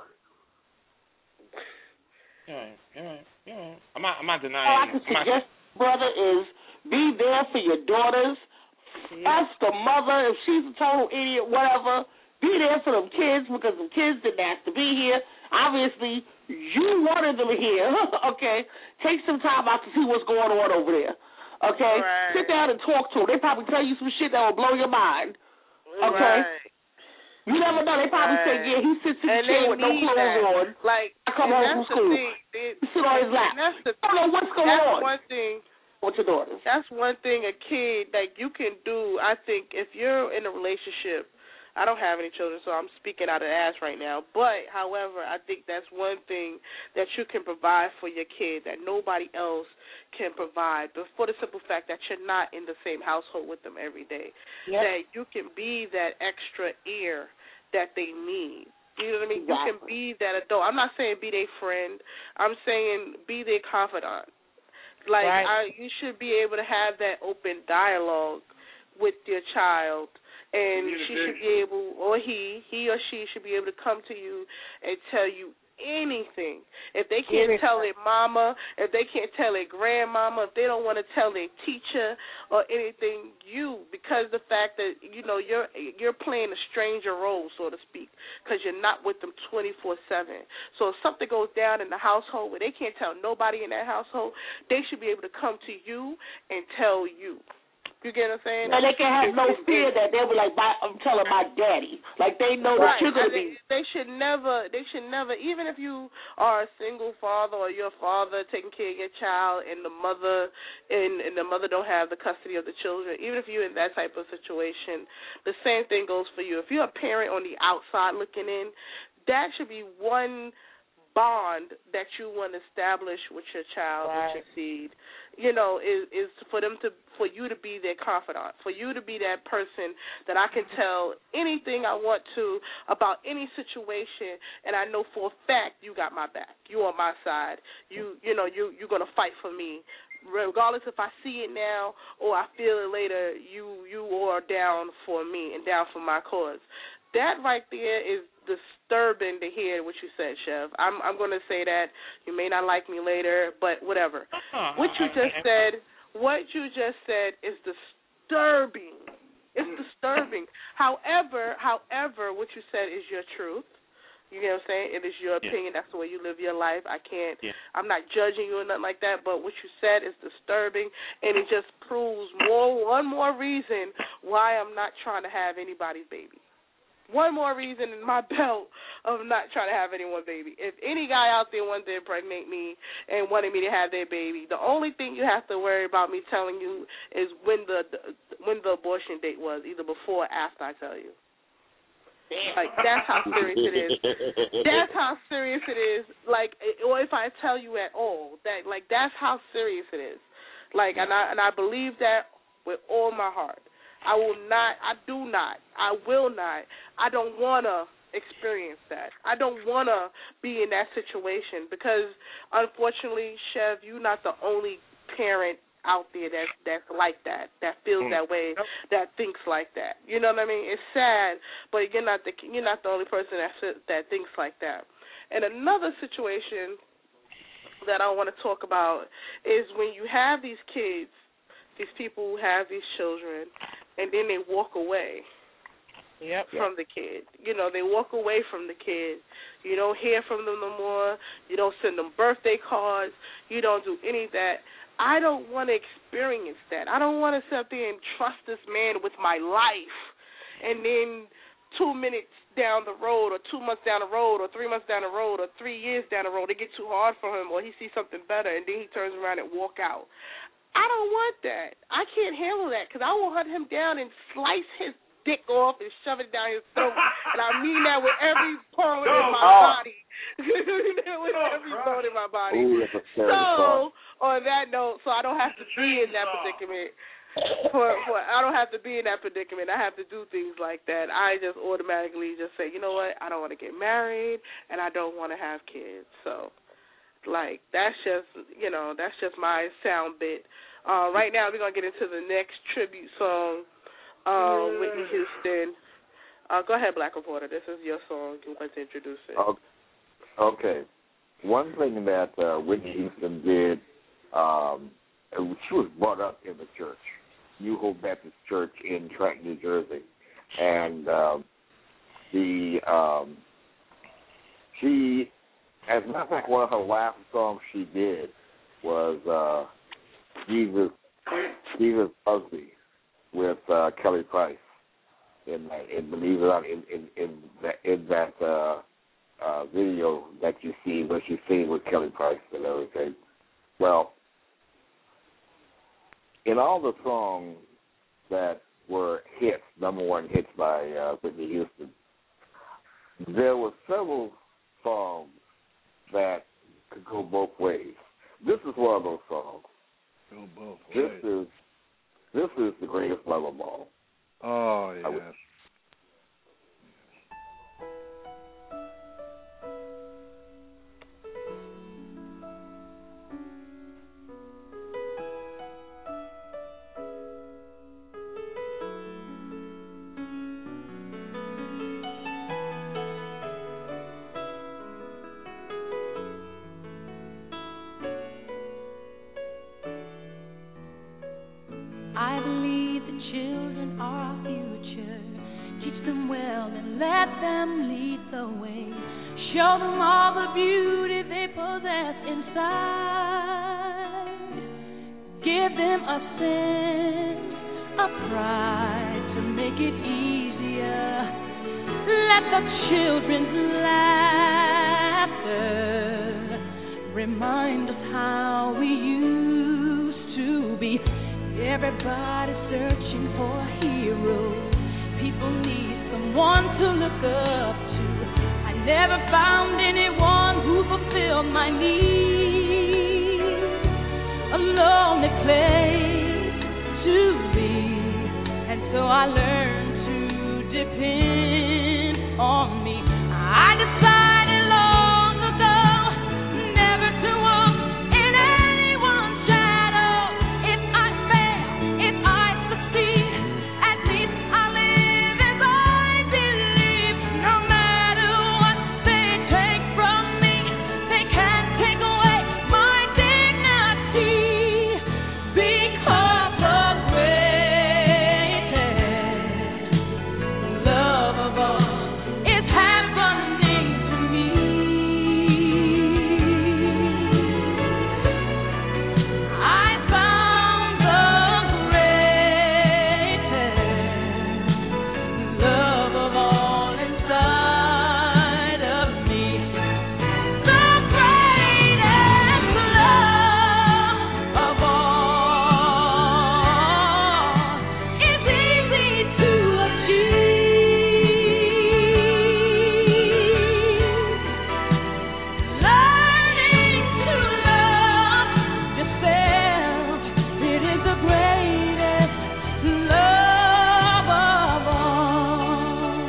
S9: Yeah. I'm not denying.
S11: All I can suggest, brother, is be there for your daughters. Ask the mother if she's a total idiot, whatever. Be there for them kids because the kids didn't ask to be here. Obviously, you wanted them here, okay? Take some time out to see what's going on over there, okay?
S6: Right.
S11: Sit down and talk to them. They probably tell you some shit that will blow your mind, okay?
S6: Right.
S11: You never know. They probably say, yeah, he sits in the chair with no clothes on.
S6: Like,
S11: I come home from school. He sit on his lap. I don't know what's going on.
S6: That's one thing.
S11: With your daughters.
S6: That's one thing a kid, like, you can do. I think if you're in a relationship, I don't have any children, so I'm speaking out of the ass right now. But, however, I think that's one thing that you can provide for your kid that nobody else can provide, but for the simple fact that you're not in the same household with them every day. Yep. That you can be that extra ear that they need. You know what I mean? Exactly. You can be that adult. I'm not saying be their friend. I'm saying be their confidant. Like, you should be able to have that open dialogue with your child. And she should be able, or he or she should be able to come to you and tell you anything. If they can't tell their mama, if they can't tell their grandmama, if they don't want to tell their teacher or anything, because the fact that, you're playing a stranger role, so to speak, because you're not with them 24/7. So if something goes down in the household where they can't tell nobody in that household, they should be able to come to you and tell you. You get what I'm saying?
S11: And they can have no fear that they'll be like, I'm telling my daddy. Like, they know that you're going to be.
S6: They should never, even if you are a single father or your father taking care of your child and the mother don't have the custody of the children, even if you're in that type of situation, the same thing goes for you. If you're a parent on the outside looking in, that should be one bond that you want to establish with your child, with your seed, you know, is for you to be their confidant, for you to be that person that I can tell anything I want to about any situation, and I know for a fact you got my back. You on my side. You're gonna fight for me. Regardless if I see it now or I feel it later, you are down for me and down for my cause. That right there is disturbing to hear what you said, Chev. I'm going to say that. You may not like me later, but whatever. What you just said is disturbing. It's disturbing. However, what you said is your truth. You know what I'm saying? It is your opinion. That's the way you live your life. I'm not judging you or nothing like that, but what you said is disturbing, and it just proves one more reason why I'm not trying to have anybody's baby. One more reason in my belt of not trying to have anyone's baby. If any guy out there wanted to impregnate me and wanted me to have their baby, the only thing you have to worry about me telling you is when the abortion date was, either before or after I tell you. Like, that's how serious it is. That's how serious it is. Like, or if I tell you at all, that's how serious it is. Like, and I believe that with all my heart. I will not. I do not. I will not. I don't want to experience that. I don't want to be in that situation because, unfortunately, Chev, you're not the only parent out there that's like that feels that way, that thinks like that. You know what I mean? It's sad, but you're not the only person that thinks like that. And another situation that I want to talk about is when you have these kids, these people who have these children, and then they walk away from the kid. You know, they walk away from the kid. You don't hear from them no more. You don't send them birthday cards. You don't do any of that. I don't want to experience that. I don't want to sit there and trust this man with my life, and then 2 minutes down the road or 2 months down the road or 3 months down the road or 3 years down the road, it get too hard for him or he sees something better, and then he turns around and walk out. I don't want that. I can't handle that because I will hunt him down and slice his dick off and shove it down his throat. And I mean that with every bone in my body. With every bone in my body. So, on that note, so I don't have to be in that predicament. I don't have to be in that predicament. I have to do things like that. I just automatically just say, you know what, I don't want to get married and I don't want to have kids. So, like, that's just my sound bit. Right now, we're going to get into the next tribute song, Whitney Houston. Go ahead, Black Reporter. This is your song. You want to introduce it.
S12: Okay. One thing that Whitney Houston did, she was brought up in the church, New Hope Baptist Church in Trenton, New Jersey. And she, as a matter of fact, one of her last songs she did was Jesus Busby with Kelly Price. And believe it or not, in that video that you see, where she's singing with Kelly Price and everything. Well, in all the songs that were hits, number one hits by Whitney Houston, there were several songs that could go both ways. This is one of those songs.
S5: Go both ways.
S12: This is the greatest love of all.
S5: Oh, yes.
S10: I believe the children are our future. Teach them well and let them lead the way. Show them all the beauty they possess inside. Give them a sense of pride to make it easier. Let the children's laughter remind us how we used to be. Everybody's searching for a hero. People need someone to look up to. I never found anyone who fulfilled fulfilled my need, a lonely place to be, and so I learned to depend on me. I decided long ago never to walk in anyone's shadow. If I fail, if I succeed, at least I live as I believe. No matter what they take from me, they can't take away my dignity, because the greatest love of all is happening to me. I found the greatest love of all inside of me. The greatest love of all is easy to achieve. Learning to love yourself, it is the greatest love of all.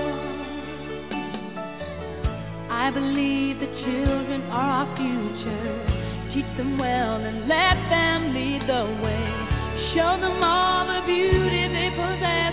S10: I believe the children are our future. Teach them well and let them lead the way. Show them all the beauty they possess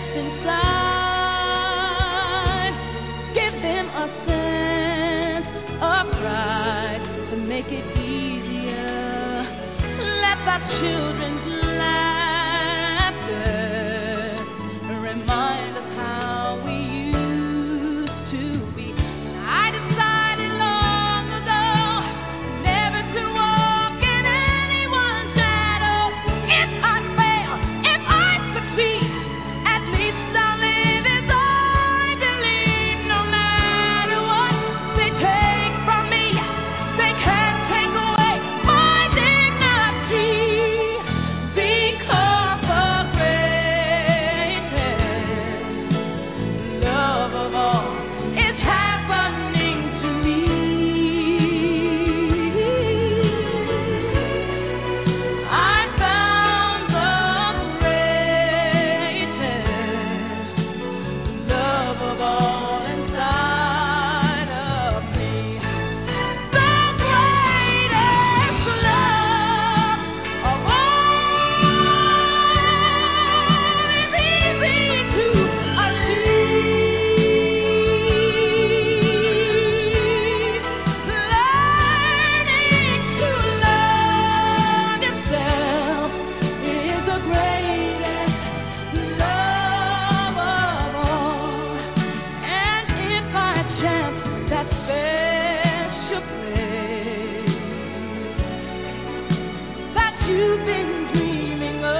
S10: inside. Give them a sense of pride to make it easier. Let the children's laughter remind us how we used to be. I decided long ago never to walk in anyone's shadow. If I fail, if I succeed, at least I'll live as I believe. No matter what they take from me, they can't take away my dignity, because the greatest love of all is happening to me. I found the greatest love of all inside of me. The greatest love of all is easy to achieve. Learning to love yourself is the greatest love of all. And if by chance that special place that you've been dreaming of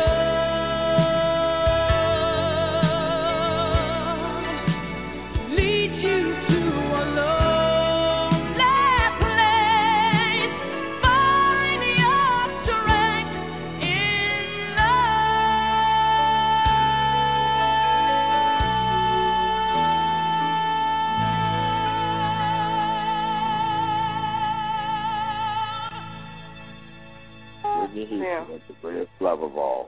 S10: leads you to a lonely place, find your strength in
S12: Whitney Houston is the greatest love of all.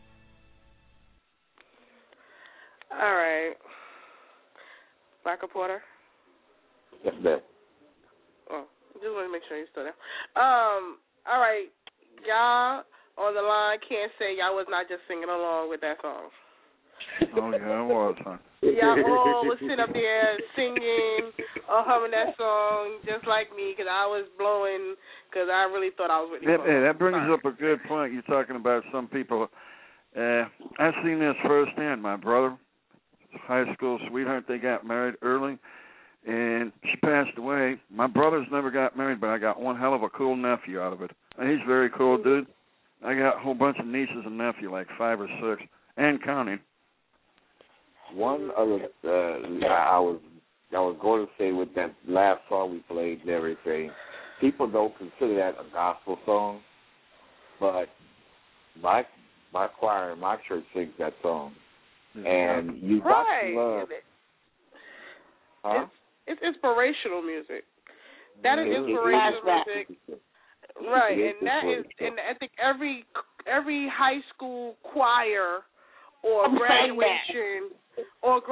S13: All right. Michael Porter.
S12: Yes, ma'am.
S13: Oh, just want to make sure you're still there. All right. Y'all on the line can't say y'all was not just singing along with that song.
S5: Oh, yeah, it was, huh?
S13: Y'all all was sitting up there singing or humming that song just like me, because I was blowing, because I really thought I was Whitney Houston.
S5: That brings up a good point. You're talking about some people. I've seen this firsthand. My brother, high school sweetheart, they got married early, and she passed away. My brothers never got married, but I got one hell of a cool nephew out of it. And he's a very cool dude. I got a whole bunch of nieces and nephews, like 5 or 6, and counting.
S12: One other, I was going to say with that last song we played and everything, people don't consider that a gospel song, but my choir in my church sings that song, and you got to love.
S13: It's inspirational music.
S6: That is inspirational music. Right, and that is, and I think every high school choir or graduation or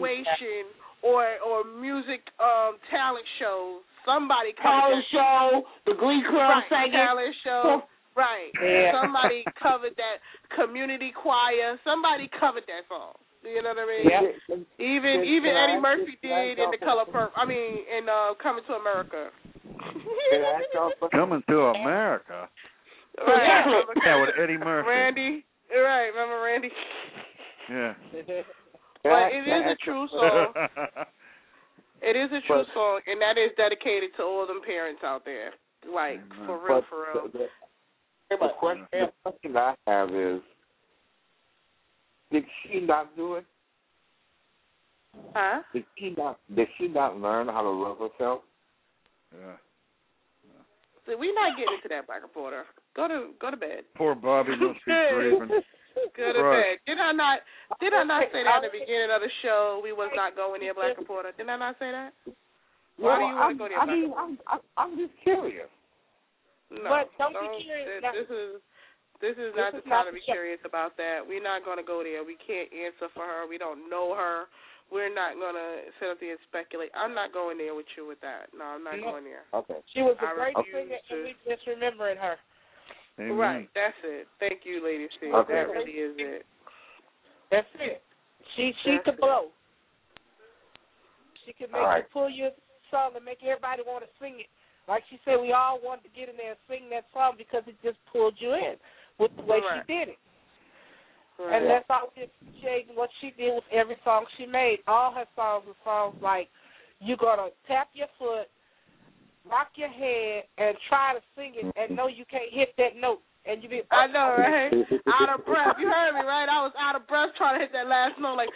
S6: music talent shows, somebody
S11: talent show, the Glee Club singing,
S6: talent show, right?
S3: Yeah.
S6: Somebody covered that community choir. Somebody covered that song. You know what I mean?
S3: Yep.
S6: Even Eddie Murphy did in The Color Purple. I mean, in Coming to America.
S5: Coming to America.
S6: Right.
S5: Yeah, with Eddie Murphy.
S6: Randy. Right. Remember Randy?
S5: Yeah.
S6: But it is a true song. It is a true song, and that is dedicated to all them parents out there. Like, for real.
S12: The question I have is, did she not do it?
S6: Huh?
S12: Did she not learn how to love herself?
S5: Yeah.
S6: See, we're not getting into that, Black Reporter. Go to bed.
S5: Poor Bobby must be grieving.
S6: Go to bed. Did I not say that at the beginning of the show? We was not going there, Black Reporter. Did I not say that? Why do you want to go there, Black Reporter?
S12: I'm just curious.
S6: No,
S3: but don't be curious.
S6: This is not the time to be curious about that. We're not going to go there. We can't answer for her. We don't know her. We're not going to sit up there and speculate. I'm not going there with you with that. No, I'm not going there.
S12: Okay.
S3: She was a great singer, and we just remembering her.
S5: Amen.
S6: Right, that's it. Thank you, Lady C.
S12: Okay.
S6: That really is it.
S3: That's it. She could blow. She could make you pull your song and make everybody want to sing it. Like she said, we all wanted to get in there and sing that song because it just pulled you in with the way she did it. Right. And that's all we appreciate what she did with every song she made. All her songs were songs like you're going to tap your foot, rock your head, and try to sing it and know you can't hit that note. And you be,
S6: I know, right? Out of breath. You heard me, right? I was out of breath trying to hit that last note like,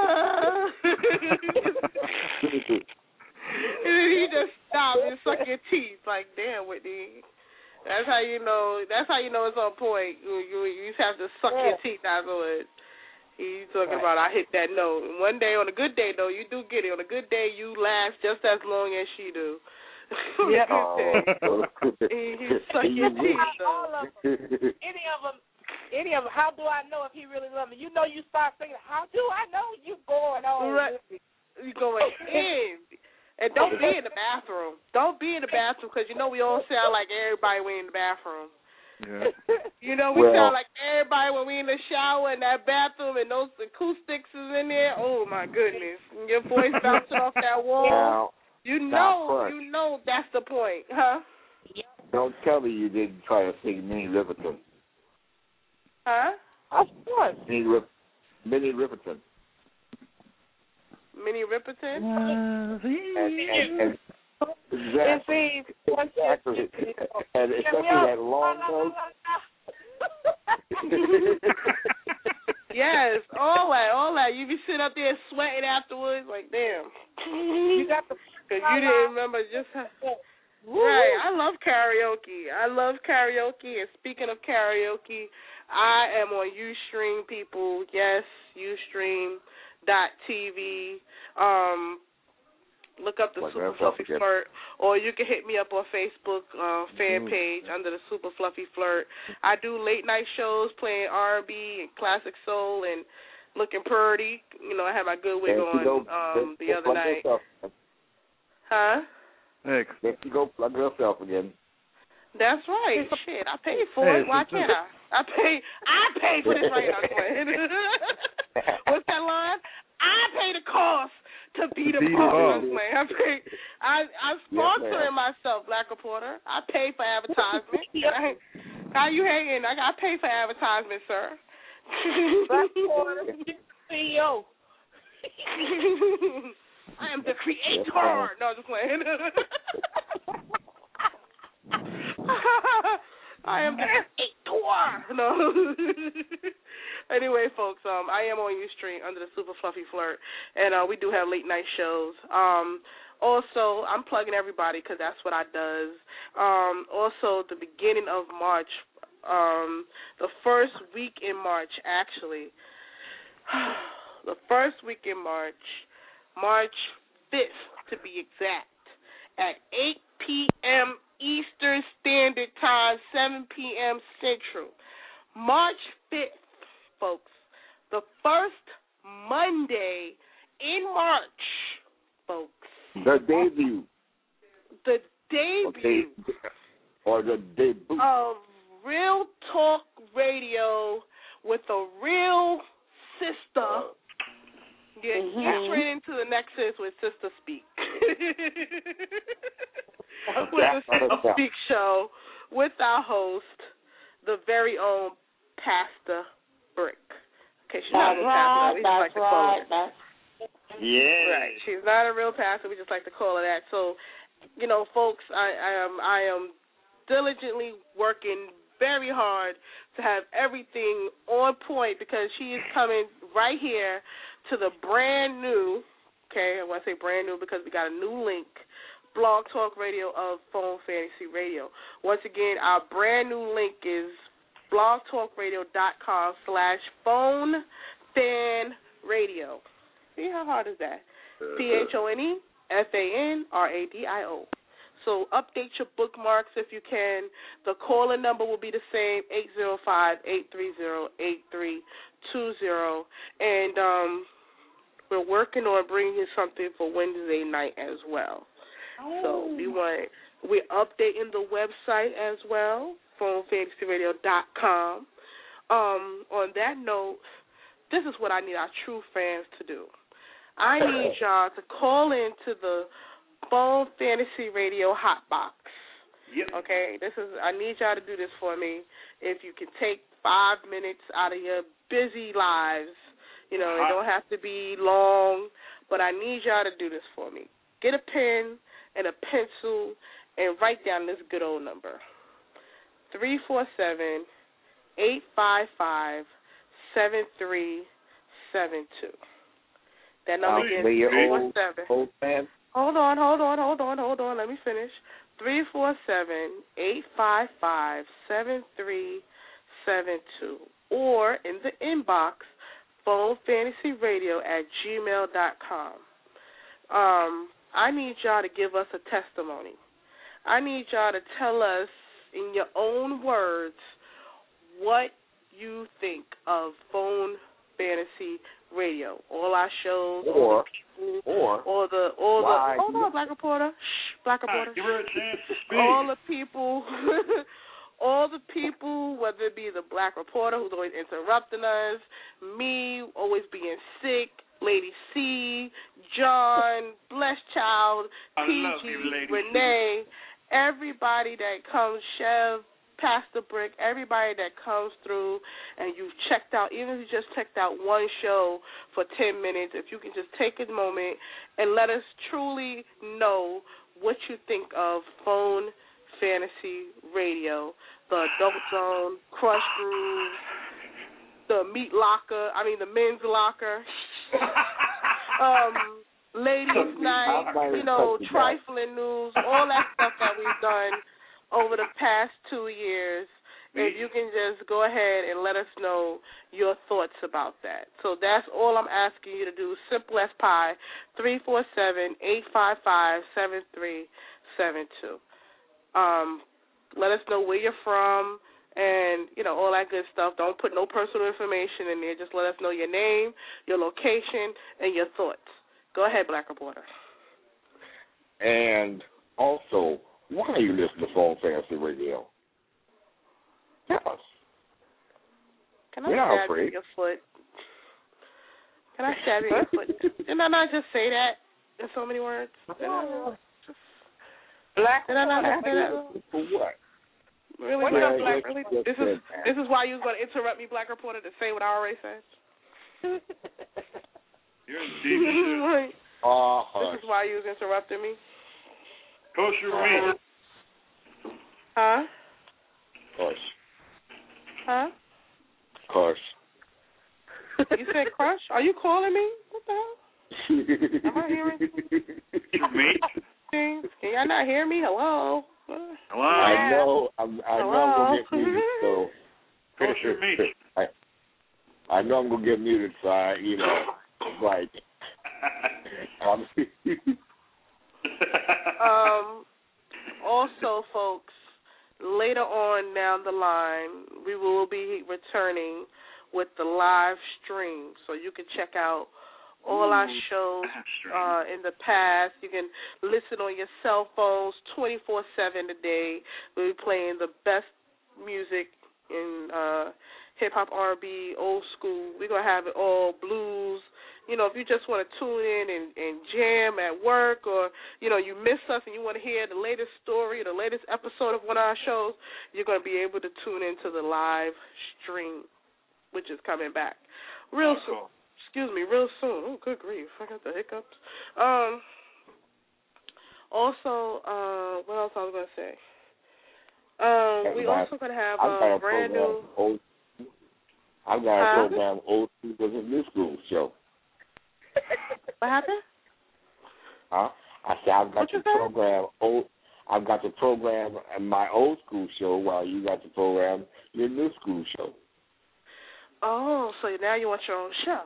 S6: And then he just stopped and suck your teeth. Like, damn, Whitney. That's how you know it's on point. You just have to suck your teeth afterwards. He's talking about I hit that note. And one day, on a good day, though, you do get it. On a good day, you last just as long as she do.
S3: Yeah.
S6: He suck your teeth,
S3: all of them. Any of them, how do I know if he really loves me? You know you start singing, how do I know you going on?
S6: Right. You going in. And don't be in the bathroom. Don't be in the bathroom because you know we all sound like everybody when in the bathroom.
S5: Yeah.
S6: You know we sound like everybody when we in the shower in that bathroom and those acoustics is in there. Oh my goodness! And your voice bouncing off that wall. You know that's the point, huh?
S12: Don't tell me you didn't try to sing Minnie Riperton.
S6: Huh?
S3: Of course.
S12: Minnie Riperton.
S6: Minnie Riperton?
S12: Exactly. And especially that long note.
S6: Yes, all that. You be sitting up there sweating afterwards, like, damn.
S3: You got the...
S6: Because you didn't remember just how... Right, I love karaoke. And speaking of karaoke, I am on Ustream, people. Yes, Ustream.tv. Look up the Super Fluffy Flirt, or you can hit me up on Facebook fan page under the Super Fluffy Flirt. I do late night shows playing R&B and classic soul and looking pretty. You know, I had my good wig on the other night. Huh?
S12: There you go, plug yourself again.
S6: That's right. Shit, I paid for it. Why can't I? I pay for this right now. What's that line? I pay the cost to be the boss. I'm sponsoring myself, Black Reporter. I pay for advertisement. How you hating? I got to pay for advertisement, sir.
S3: Black Reporter, CEO.
S6: I am the creator. No, just playing. I am the creator. No. Anyway, folks, I am on Ustream under the Super Fluffy Flirt, and we do have late night shows. Also, I'm plugging everybody because that's what I does. Also, the beginning of March, the first week in March, actually, the first week in March, March 5th to be exact, at 8
S13: p.m. Eastern Standard Time, 7 p.m. Central. March 5th, folks, the first Monday in March, folks.
S12: The debut.
S13: The debut.
S12: Or the debut.
S13: Of Real Talk Radio with a real sister. Yeah, get straight into the Nexus with Sister Speak. With the Sister Speak show with our host, the very own Pastor Brick. Okay, she's not a real pastor. We just like to call her.
S8: Yeah.
S13: Right. She's not a real pastor. We just like to call her that. So, you know, folks, I am diligently working very hard to have everything on point because she is coming right here to the brand new, okay, I want to say brand new because we got a new link, Blog Talk Radio of Phone Fantasy Radio. Once again, our brand new link is blogtalkradio.com/phonefanradio. See, how hard is that? PhoneFanradio. So update your bookmarks if you can. The call-in number will be the same, 805-830-8320. And we're working on bringing you something for Wednesday night as well. So we're updating the website as well, phonefantasyradio.com. On that note, this is what I need our true fans to do. I need y'all to call into the Phone Fantasy Radio Hotbox.
S8: Yep.
S13: Okay, I need y'all to do this for me. If you can take 5 minutes out of your busy lives, you know, it don't have to be long, but I need y'all to do this for me. Get a pen and a pencil and write down this good old number. 347-855-7372. That number again is 347. Hold on. Let me finish. 347-855-7372. Or in the inbox, phonefantasyradio@gmail.com. I need y'all to give us a testimony. I need y'all to tell us in your own words what you think of Phone Fantasy Radio. All our shows, all the hold on, Black Reporter. Black Reporter.
S8: Give her a chance to speak.
S13: All the people, whether it be the Black Reporter who's always interrupting us, me always being sick, Lady C, John, Blessed Child, PG, Renee, everybody that comes, Chev, Pastor Brick, everybody that comes through and you've checked out, even if you just checked out one show for 10 minutes, if you can just take a moment and let us truly know what you think of Phone Fantasy Radio, the Adult Zone, Crush Grooves, the Men's Locker, Ladies Night, you know, Trifling News, all that stuff that we've done over the past 2 years. If you can just go ahead and let us know your thoughts about that. So that's all I'm asking you to do. Simple as pie, 347-855-7372. Let us know where you're from and, you know, all that good stuff. Don't put no personal information in there. Just let us know your name, your location, and your thoughts. Go ahead, Black Reporter.
S12: And also, why you listen to Phone Fantasy Radio? Tell us.
S13: Can I stab you in your foot? Can I stab you in your foot? Didn't I not just say that in so many words? Did I not just say that?
S12: For what?
S13: Really? Really? This is why you was going to interrupt me, Black Reporter, to say what I already said?
S8: You're in deep shit.
S13: This is why you was interrupting me?
S8: Kosher meat.
S13: Huh?
S12: Course.
S13: Huh?
S12: Course.
S13: You said crush? Are you calling me? What the hell? Am I hearing?
S8: Me?
S13: Can y'all not hear me? Hello?
S8: Hello?
S12: I know I'm going to get muted, so.
S8: Kosher meat.
S12: I know I'm going to get muted, so like.
S13: Also, folks, later on down the line, we will be returning with the live stream, so you can check out all our shows in the past. You can listen on your cell phones 24/7 a day. We'll be playing the best music in hip-hop, R&B, old school. We're going to have it all, blues. You know, if you just want to tune in and jam at work, or, you know, you miss us and you want to hear the latest story, the latest episode of one of our shows, you're going to be able to tune into the live stream, which is coming back real soon. Real soon. Oh, good grief. I got the hiccups. Also, what else I was going to say? We also going to have a brand new...
S12: I've got a program, Old School versus New School show.
S13: What happened?
S12: Huh? I said I've got the program, I've got the program in my old school show while you got the program, your new school show.
S13: Oh, so now you want your own show?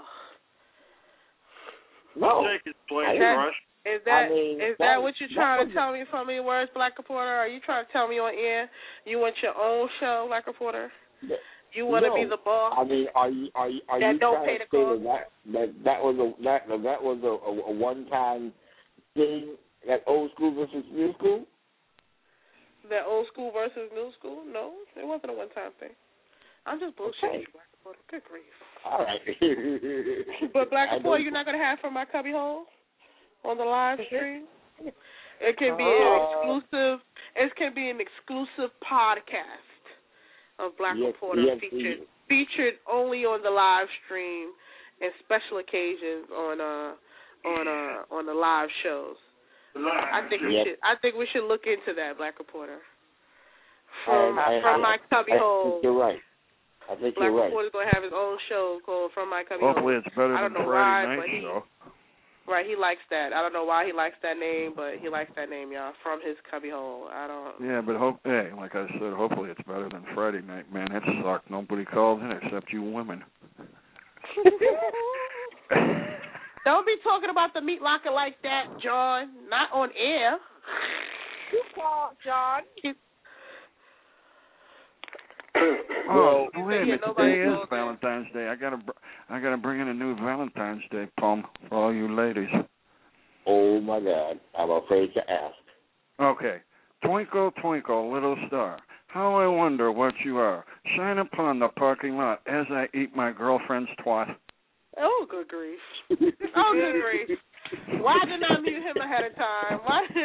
S12: No.
S13: Is that what you're trying to tell me from your words, Black Reporter? Are you trying to tell me on air you want your own show, Black Reporter? You want to be the boss?
S12: I mean, are you
S13: that don't pay the cost?
S12: That was a one-time thing, that old school versus new school?
S13: That old school versus new school? No, it wasn't a one-time thing. I'm just bullshitting you, Black Reporter. Good grief.
S12: All right.
S13: But Black Reporter, you're not going to have From My Cubby Hole on the live stream? It can be an exclusive podcast of Black Reporter featured only on the live stream and special occasions on the live shows. I think we should look into that, Black Reporter. From My Cubby Hole.
S12: I think you're right.
S13: Black Reporter's gonna have his own show called From My Cubby Hole.
S5: Hopefully it's better than Friday Night Show.
S13: Right, he likes that. I don't know why he likes that name, but he likes that name, y'all. From his cubby hole.
S5: Yeah, but like I said, hopefully it's better than Friday Night. Man, it sucked. Nobody called in except you women.
S13: Don't be talking about the meat locker like that, John. Not on air.
S7: You called, John.
S5: Wait a minute. Today is Valentine's Day. I gotta bring in a new Valentine's Day poem for all you ladies.
S12: Oh my God, I'm afraid to ask.
S5: Okay. Twinkle, twinkle, little star, how I wonder what you are. Shine upon the parking lot as I eat my girlfriend's twat.
S13: Oh, good grief. Oh, good grief. Why didn't I mute him ahead of time?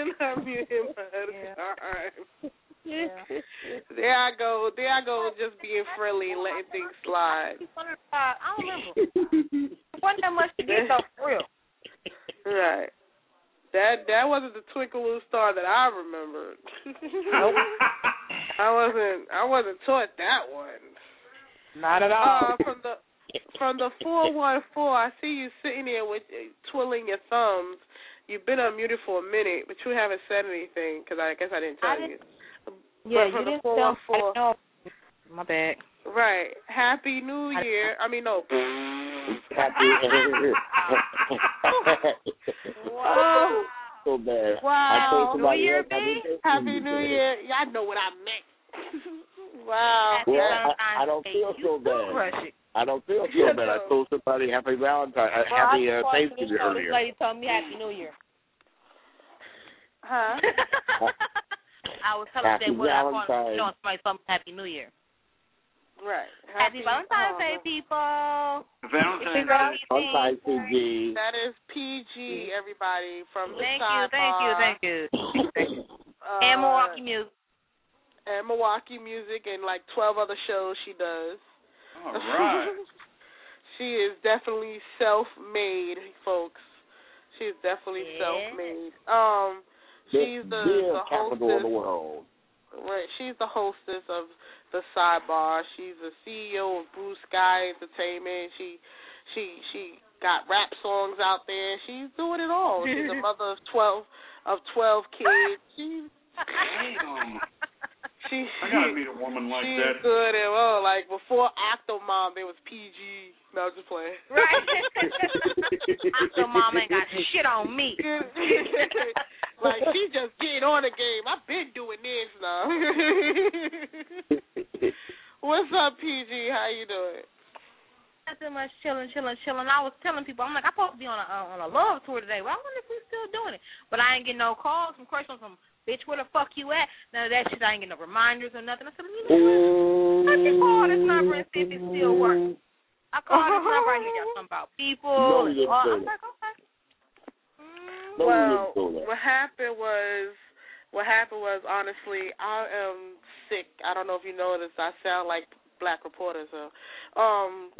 S13: Yeah. There I go, just being friendly and letting things slide.
S7: I don't remember. It wasn't that much to get though, for real.
S13: Right. That wasn't the Twinkle Little Star that I remembered.
S7: Nope.
S13: I wasn't taught that one.
S7: Not at all.
S13: From the 414, I see you sitting there with twiddling your thumbs. You've been unmuted for a minute, but you haven't said anything because I guess I didn't tell you.
S7: Yeah,
S13: but from
S7: you
S13: the
S7: didn't
S13: 414.
S7: tell me. My bad.
S13: Right. Happy New Year. I mean, no.
S12: Happy
S13: Whoa.
S12: So bad.
S13: Wow.
S7: New Year, baby.
S13: Happy New Year. Y'all know what I meant. Wow.
S12: Well, I don't feel so bad. I don't feel so bad. I told somebody Happy Valentine, Happy Thanksgiving earlier.
S7: This lady told me Happy New Year.
S13: Huh?
S7: I was telling them what I want to show somebody something Happy New Year.
S13: Right.
S7: Happy Valentine's Day, people.
S12: Valentine's PG.
S13: That is PG, everybody, from the
S7: Thank
S13: sidebar.
S7: you. And Milwaukee Music.
S13: And Milwaukee Music and like 12 other shows she does.
S5: All right.
S13: She is definitely self-made, folks. She is definitely self-made. She's the
S12: capital of the world.
S13: Right. She's the hostess of the sidebar. She's the CEO of Blue Sky Entertainment. She got rap songs out there. She's doing it all. She's a mother of 12 kids. I
S5: gotta meet a woman like that.
S13: She's good and well. Like before Octomom, there was PG. No, just playing.
S7: Right. Octomom ain't got shit on me.
S13: Like she just getting on the game. I've been doing
S7: chilling. I was telling people, I'm like, I'm supposed to be on a love tour today. Well, I wonder if we're still doing it. But I ain't getting no calls from questions from, bitch, where the fuck you at? None of that shit. I ain't getting no reminders or nothing. I said, you know what? Let me call this number and see if it still works. I called this number. I hear y'all something about people.
S12: No,
S7: and all. I'm like, okay.
S13: Well, what happened was, honestly, I am sick. I don't know if you noticed. I sound like Black Reporter, so I'm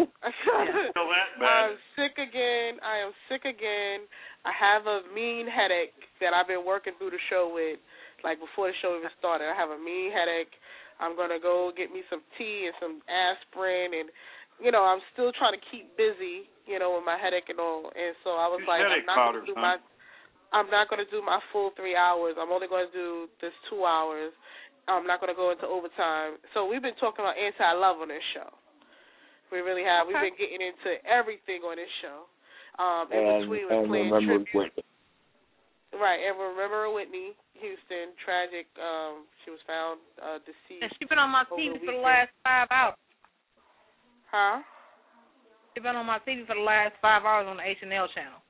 S13: sick again. I am sick again. I have a mean headache that I've been working through the show with, like before the show even started. I have a mean headache. I'm gonna go get me some tea and some aspirin, and I'm still trying to keep busy, with my headache and all. And so I was like, I'm not gonna do my full 3 hours. I'm only gonna do this 2 hours. I'm not going to go into overtime. So we've been talking about anti-love on this show. We really have. Okay. We've been getting into everything on this show. In between, we're playing tribute. Right, and remember Whitney Houston, tragic. She was found deceased.
S7: And she's been on my TV for the last 5 hours.
S13: Huh?
S7: She's been on my TV for the last 5 hours on the H&L channel.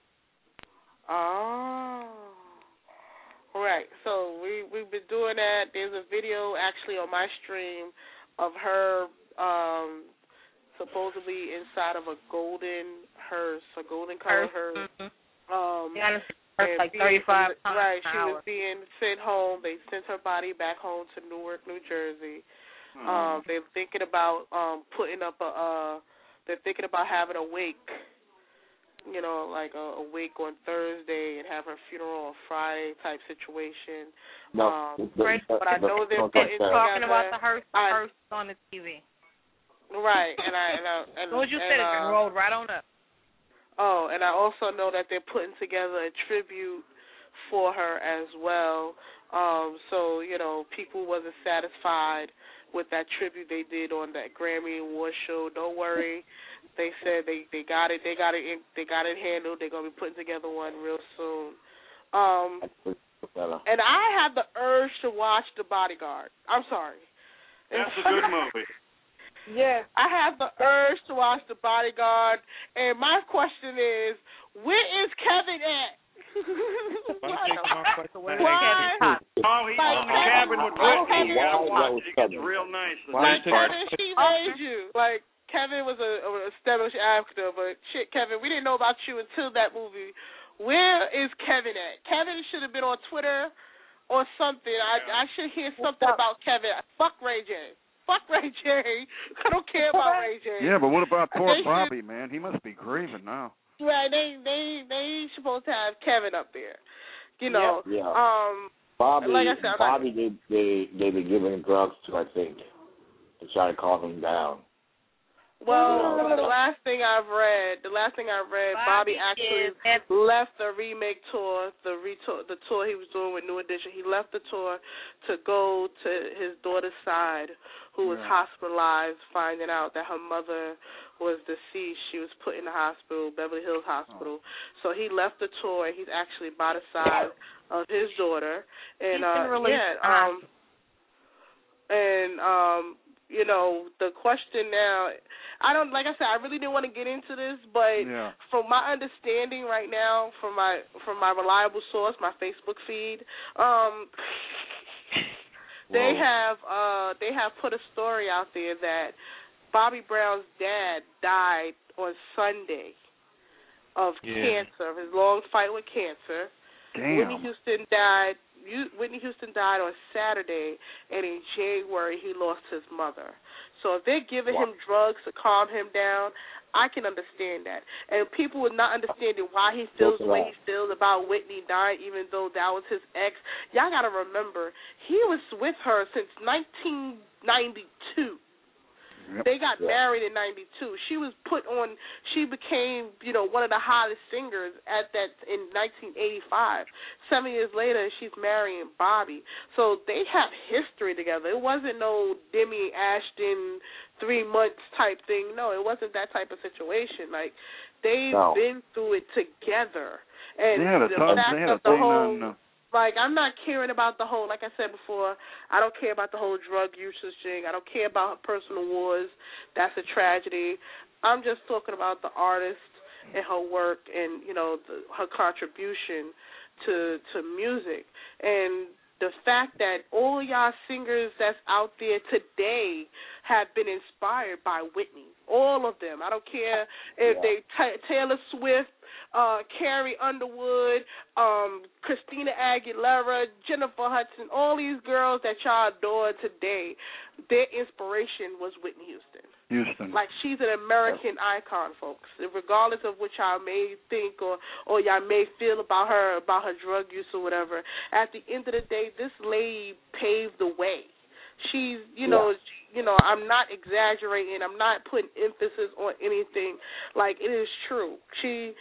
S13: Oh. Right, so we've been doing that. There's a video actually on my stream of her supposedly inside of a golden hearse, a golden color hearse.
S7: Like 35 times
S13: right,
S7: an
S13: she
S7: hour.
S13: was being sent home. They sent her body back home to Newark, New Jersey. They're thinking about putting up they're thinking about having a wake. Like a wake on Thursday and have her funeral on Friday type situation.
S12: No,
S13: but I know they're
S7: talking about the hearse on the TV.
S13: Right, and
S7: what you said, it rolled right on up.
S13: Oh, and I also know that they're putting together a tribute for her as well. So people wasn't satisfied with that tribute they did on that Grammy Award show. Don't worry. They said they got it handled. They're gonna be putting together one real soon. And I had the urge to watch The Bodyguard. I'm sorry.
S5: That's a good movie.
S13: Yeah, I have the urge to watch The Bodyguard, and my question is, where is Kevin at?
S5: Why? Oh, he's in the cabin with Brittany. It's real nice.
S13: Kevin, she made you. Like, Kevin was a established actor, but shit, Kevin, we didn't know about you until that movie. Where is Kevin at? Kevin should have been on Twitter or something. I should hear something about Kevin. Fuck Ray J. Fuck Ray J. I don't care about Ray J.
S5: Yeah, but what about poor Bobby, man? He must be grieving now.
S13: Right, they supposed to have Kevin up there.
S12: Yeah. Bobby,
S13: like I said,
S12: Bobby, they've been giving drugs to, I think, to try to calm him down.
S13: Well, the last thing I read, Bobby actually left the remake tour, the tour he was doing with New Edition. He left the tour to go to his daughter's side, who was hospitalized, finding out that her mother was deceased. She was put in the hospital, Beverly Hills Hospital. So he left the tour, and he's actually by the side of his daughter. And the question now, like I said, I really didn't want to get into this, but from my understanding right now, from my reliable source, my Facebook feed, they have put a story out there that Bobby Brown's dad died on Sunday of cancer, his long fight with cancer.
S5: Damn.
S13: Whitney Houston died on Saturday, and in January he lost his mother. So if they're giving him drugs to calm him down, I can understand that. And people are not understanding why he feels the way he feels about Whitney dying, even though that was his ex. Y'all got to remember, he was with her since 1992. They got married in 92. She became, one of the hottest singers in 1985. 7 years later, she's marrying Bobby. So they have history together. It wasn't no Demi Ashton 3 months type thing. No, it wasn't that type of situation. Like, they've been through it together. And like, I'm not caring about the whole, like I said before, I don't care about the whole drug usage thing. I don't care about personal wars. That's a tragedy. I'm just talking about the artist and her work and, you know, her contribution to music. And the fact that all y'all singers that's out there today have been inspired by Whitney. All of them. I don't care if they Taylor Swift, Carrie Underwood, Christina Aguilera, Jennifer Hudson, all these girls that y'all adore today, their inspiration was Whitney Houston. Like, she's an American icon, folks. Regardless of what y'all may think or y'all may feel about her drug use or whatever, at the end of the day, this lady paved the way. She's, you know, I'm not exaggerating. I'm not putting emphasis on anything. Like, it is true. She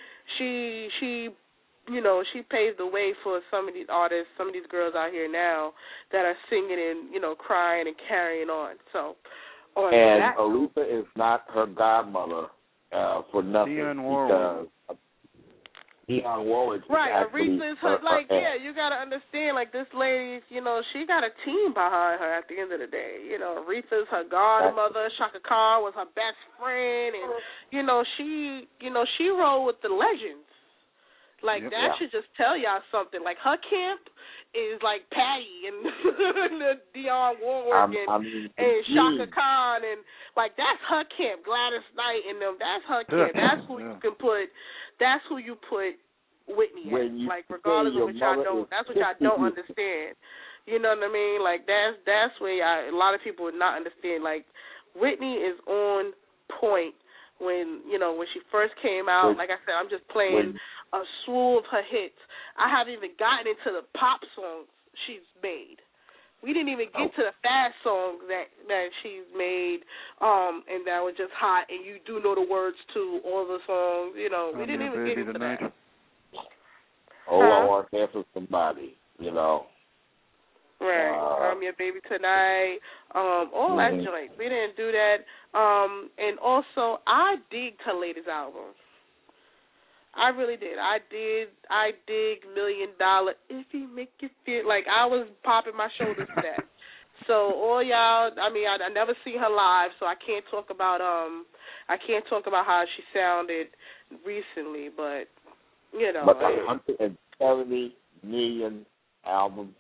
S13: you know, she paved the way for some of these artists, some of these girls out here now that are singing and, you know, crying and carrying on. So,
S12: and Aretha is not her godmother for nothing.
S5: Dionne Warwick.
S12: Dionne Warwick.
S13: Right, Aretha is her, like, you got to understand, like, this lady, you know, she got a team behind her at the end of the day. You know, Aretha's her godmother, Chaka Khan was her best friend, and, you know, she rolled with the legends. Like, that should just tell y'all something. Like, her camp is like Patty and Dionne Warwick and Chaka Khan, and, like, that's her camp. Gladys Knight and them, that's her camp. That's who you can put. That's who you put Whitney in. Like, regardless of what y'all don't, that's what y'all don't understand. You know what I mean? Like, that's where a lot of people would not understand. Like, Whitney is on point. When she first came out, like I said, I'm just playing a slew of her hits. I haven't even gotten into the pop songs she's made. We didn't even get to the fast songs that she's made, and that were just hot, and you do know the words to all the songs. You know, we didn't even get into that.
S12: Oh, I want to dance with somebody, you know.
S13: Right. I'm Your Baby Tonight, all that joint. We didn't do that. And also, I digged her latest album. I really did. I dig $1 Million If You Make You Feel. Like, I was popping my shoulders to that. So all y'all, I mean, I never seen her live, so I can't talk about how she sounded recently, but you know.
S12: But 170 million albums.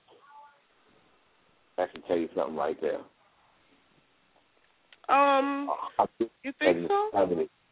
S12: I can tell you something right there.
S13: You think so?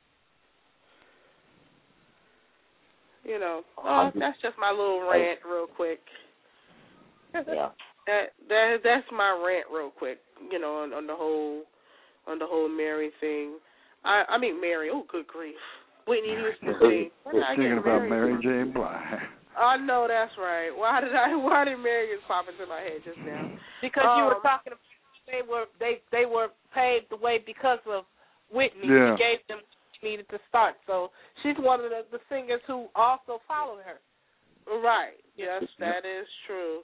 S13: You know, that's just my little rant, real quick.
S12: Yeah.
S13: That's my rant, real quick. You know, on the whole Mary thing. I mean Mary. Oh, good grief. Whitney Houston thing.
S5: Thinking about Mary J. Blige.
S13: I know that's right. Why did Mary just pop into my head just now?
S7: Because you were talking about they were paved the way because of Whitney.
S5: Yeah.
S7: She gave them what she needed to start. So she's one of the singers who also followed her.
S13: Right. Yes, that is true.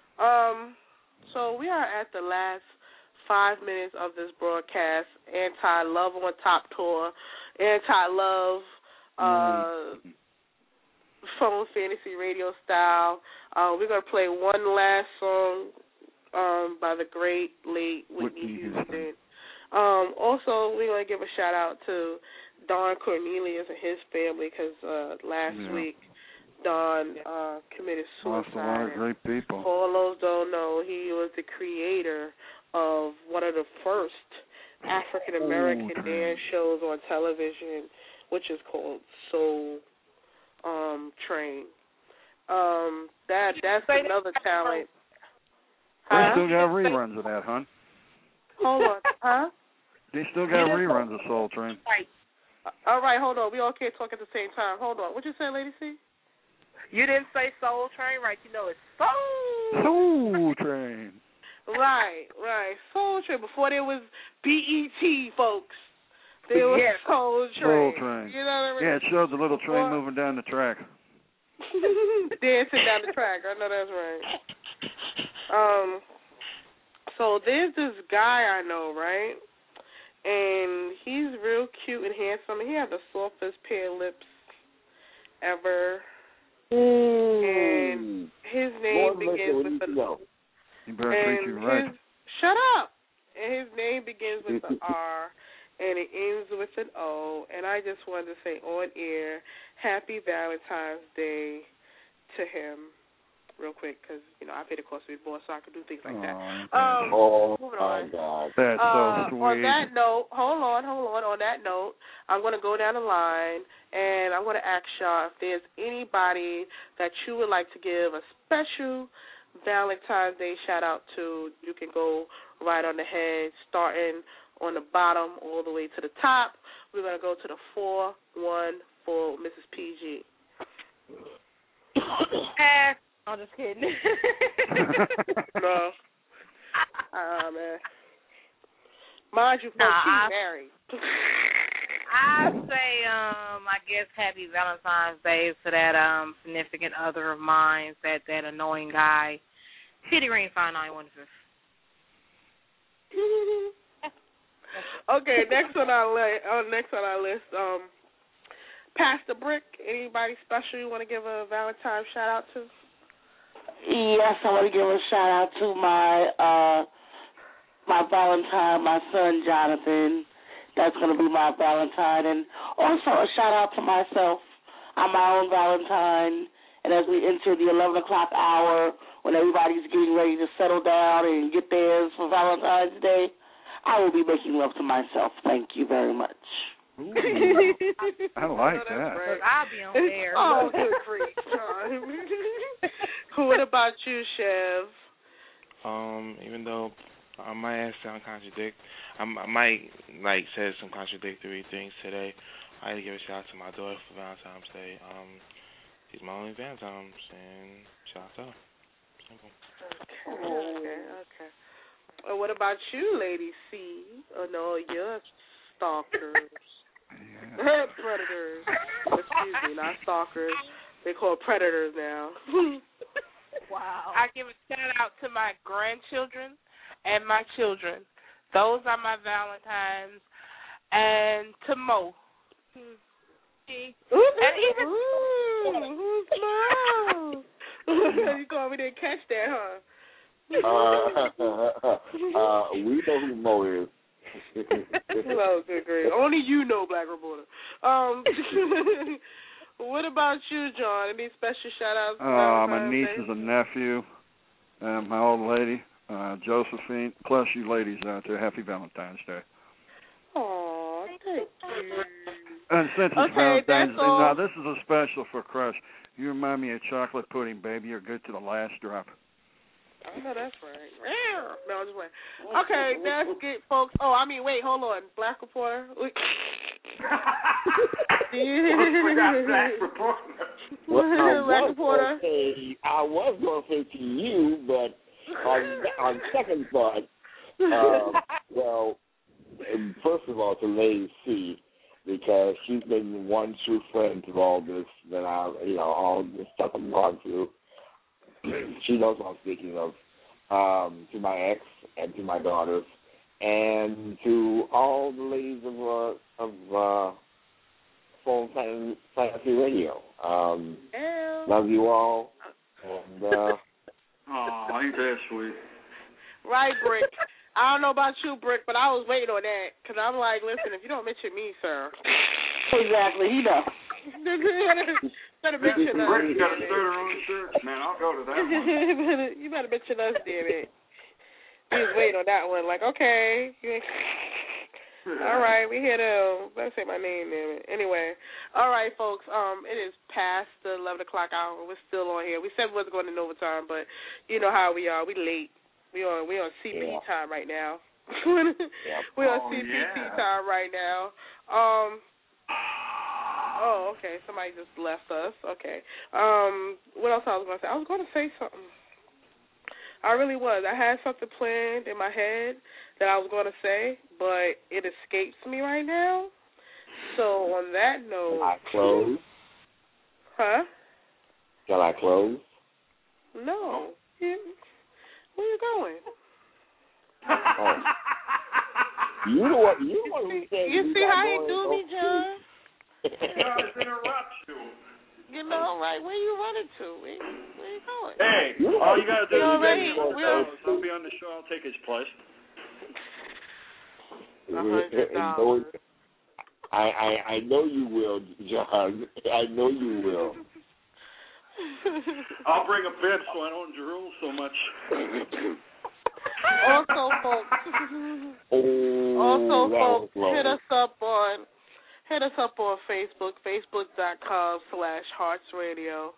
S13: So we are at the last 5 minutes of this broadcast. Anti-Love on Top Tour. Anti-Love. Phone Fantasy Radio style. We're going to play one last song by the great, late Whitney Houston. Also, we're going to give a shout-out to Don Cornelius and his family because last week Don committed suicide.
S5: Lost a lot of great people.
S13: For those who don't know, he was the creator of one of the first African-American dance shows on television, which is called Soul Train. That's another talent.
S5: They still got reruns of that, hon.
S13: Hold on, huh?
S5: They still got reruns of Soul Train.
S13: All right, hold on. We all can't talk at the same time. Hold on. What you say, Lady C?
S7: You didn't say Soul Train, right? You know it's
S5: Soul Train.
S13: Right. Soul Train. Before there was BET, folks. There was Soul Train. You know what I mean?
S5: Yeah, it shows the little train moving down the track.
S13: Dancing down the track. I know that's right. So there's this guy I know, right? And he's real cute and handsome. He has the softest pair of lips ever. And his name begins with the...
S5: You better treat you right.
S13: Shut up! And his name begins with the R. and it ends with an O. And I just wanted to say on air, Happy Valentine's Day to him. Real quick, because I pay the cost of his boss, so I can do things like that. Moving on.
S5: God, that's so sweet.
S13: On that note, hold on. On that note, I'm going to go down the line, and I'm going to ask y'all if there's anybody that you would like to give a special Valentine's Day shout out to. You can go right on the head, starting on the bottom all the way to the top. We're going to go to the 4-1 for Mrs. PG.
S7: I'm just kidding.
S13: No. Man. Mind you, folks, she's married.
S7: I say, I guess Happy Valentine's Day to that significant other of mine, that annoying guy, Titty Ring 5915.
S13: Okay, next on our list, Pastor Brick. Anybody special you want to give a Valentine shout out to?
S11: Yes, I want to give a shout out to my Valentine, my son Jonathan. That's going to be my Valentine. And also a shout out to myself. I'm my own Valentine. And as we enter the 11 o'clock hour, when everybody's getting ready to settle down and get theirs for Valentine's Day, I will be making love to myself. Thank you very much.
S5: Ooh, I like that.
S13: Right.
S7: I'll be on there.
S13: Oh, good grief, John. What about you, Chev?
S9: Even though I might sound contradict, I might say some contradictory things today. I had to give a shout out to my daughter for Valentine's Day. She's my only Valentine's, and shout out to her. Simple.
S13: Okay. Well, what about you, Lady C? Oh no, you're stalkers. Yeah. Predators. Excuse me, not stalkers. They call predators now.
S7: Wow. I give a shout out to my grandchildren and my children. Those are my Valentines. And to Mo. And even
S13: who's Mo? You called me, didn't catch that, huh?
S12: We know who Mo is.
S13: Oh, good grief. Only you know, Black Reporter. What about you, John? Any special shout-outs?
S5: My nieces and nephew, my old lady, Josephine, plus you ladies out there. Happy Valentine's Day.
S13: Aw, thank you.
S5: And since it's
S13: Okay,
S5: Valentine's Day,
S13: that's all.
S5: now this is a special for Crush. You remind me of chocolate pudding, baby. You're good to the last drop.
S13: I know that's right. No, I'm just playing. Okay, that's it, folks. Wait, hold on. Black Reporter.
S12: Black Reporter. Well, I was going to say to you, but on second thought, well, first of all, to Lady C, because she's been one true friend through all this all the stuff I'm going through. She knows what I'm speaking of. To my ex and to my daughters, and to all the ladies of Phone Fantasy Radio. Love you all. And
S5: ain't that sweet?
S13: Right, Brick. I don't know about you, Brick, but I was waiting on that because I'm like, listen, if you don't mention me, sir.
S11: Exactly, he does.
S13: Better mention us.
S5: Brick's got to start her own shirt. Man, I'll go to that one.
S13: You better mention us, damn it. He was waiting on that one, like, okay. All right, we here to, let's say my name, damn it. Anyway, all right, folks, it is past the 11 o'clock hour. We're still on here. We said we wasn't going in overtime, but you know how we are. We late. We on CP time right now. We're on CPT time right now. Oh, okay. Somebody just left us. Okay. What else I was going to say? I was going to say something. I really was. I had something planned in my head that I was going to say, but it escapes me right now. So on that note.
S12: Shall I close?
S13: Huh?
S12: Shall I close?
S13: No. Where you going?
S12: Oh. You know what who said
S13: you see how he do me, John?
S5: Interrupt you.
S13: You know, right? Where you running to? Where you going?
S5: Hey, all you got to do is don't be on the show. I'll take his place.
S6: $100.
S12: I know you will, John. I know you will.
S5: I'll bring a bed so I don't drool so much.
S13: Also, folks, hit us up on Facebook, facebook.com/heartsradio,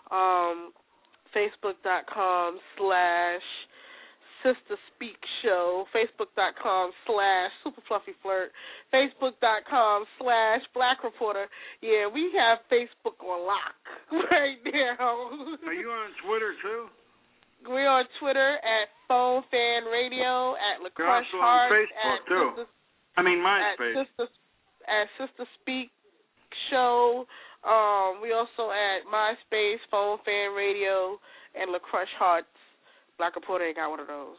S13: facebook.com/Sister Speak Show, facebook.com/SuperFluffyFlirt, facebook.com/Black Reporter. Yeah, we have Facebook on lock right now.
S5: Are you on Twitter too?
S13: We're on Twitter at Phone Fan Radio, at LaCrush
S5: You're also
S13: Heart,
S5: on Facebook too. MySpace.
S13: At Sister Speak Show. We also at MySpace, Phone Fan Radio, and LaCrush Hearts. Black Reporter ain't got one of those.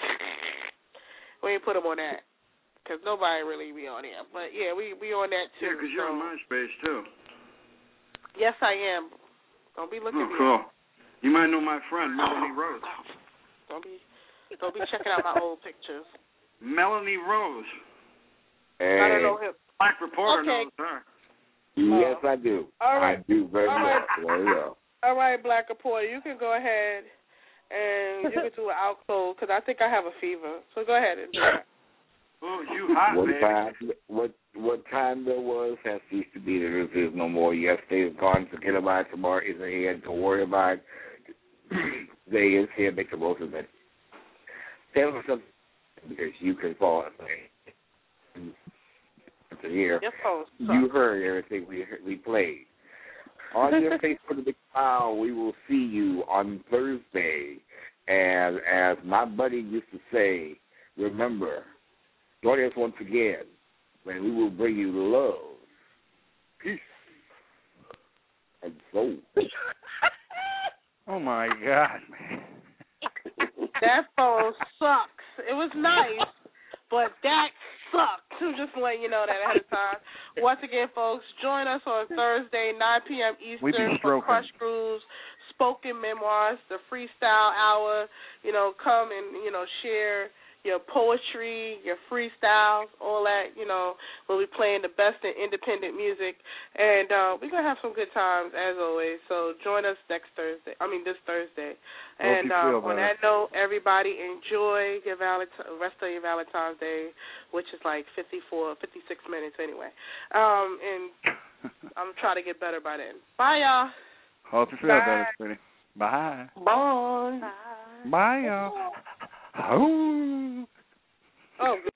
S13: We ain't put them on that because nobody really be on there. But yeah, we on that too.
S5: Yeah, because you're on MySpace too.
S13: Yes, I am. Don't be looking.
S5: Oh, cool. You might know my friend Melanie Rose.
S13: Don't be checking out my old pictures.
S5: Melanie Rose.
S12: Hey.
S13: I don't know him.
S5: Black Reporter knows her.
S12: Yes, I do.
S13: All right.
S12: I do very much. There you go.
S13: All right, Black Reporter, you can go ahead and you can do an outclose because I think I have a fever. So go ahead and do that.
S5: Oh, you hot, baby.
S12: What time there was has ceased to be. There is no more. Yesterday is gone. Forget about it. Tomorrow is ahead. Don't worry about it. Today is here. Make the most of it. Tell us something because you can fall asleep. To hear. You heard everything we played. On your Facebook Big Smile, we will see you on Thursday. And as my buddy used to say, remember, join us once again when we will bring you love, peace, and soul.
S5: Oh, my God, man.
S13: That phone sucks. It was nice, but that sucks. I'm just letting you know that ahead of time. Once again, folks, join us on Thursday, 9 p.m. Eastern for Crush Grooves, Spoken Memoirs, the Freestyle Hour. Come and, share your poetry, your freestyles, all that. We'll be playing the best in independent music. And we're going to have some good times, as always. So join us this Thursday. And on that note, everybody enjoy your rest of your Valentine's Day, which is like 56 minutes anyway. And I'm trying to get better by then. Bye, y'all.
S5: Hope you feel better, sweetie. Bye.
S13: Bye.
S5: Bye, y'all. Oh.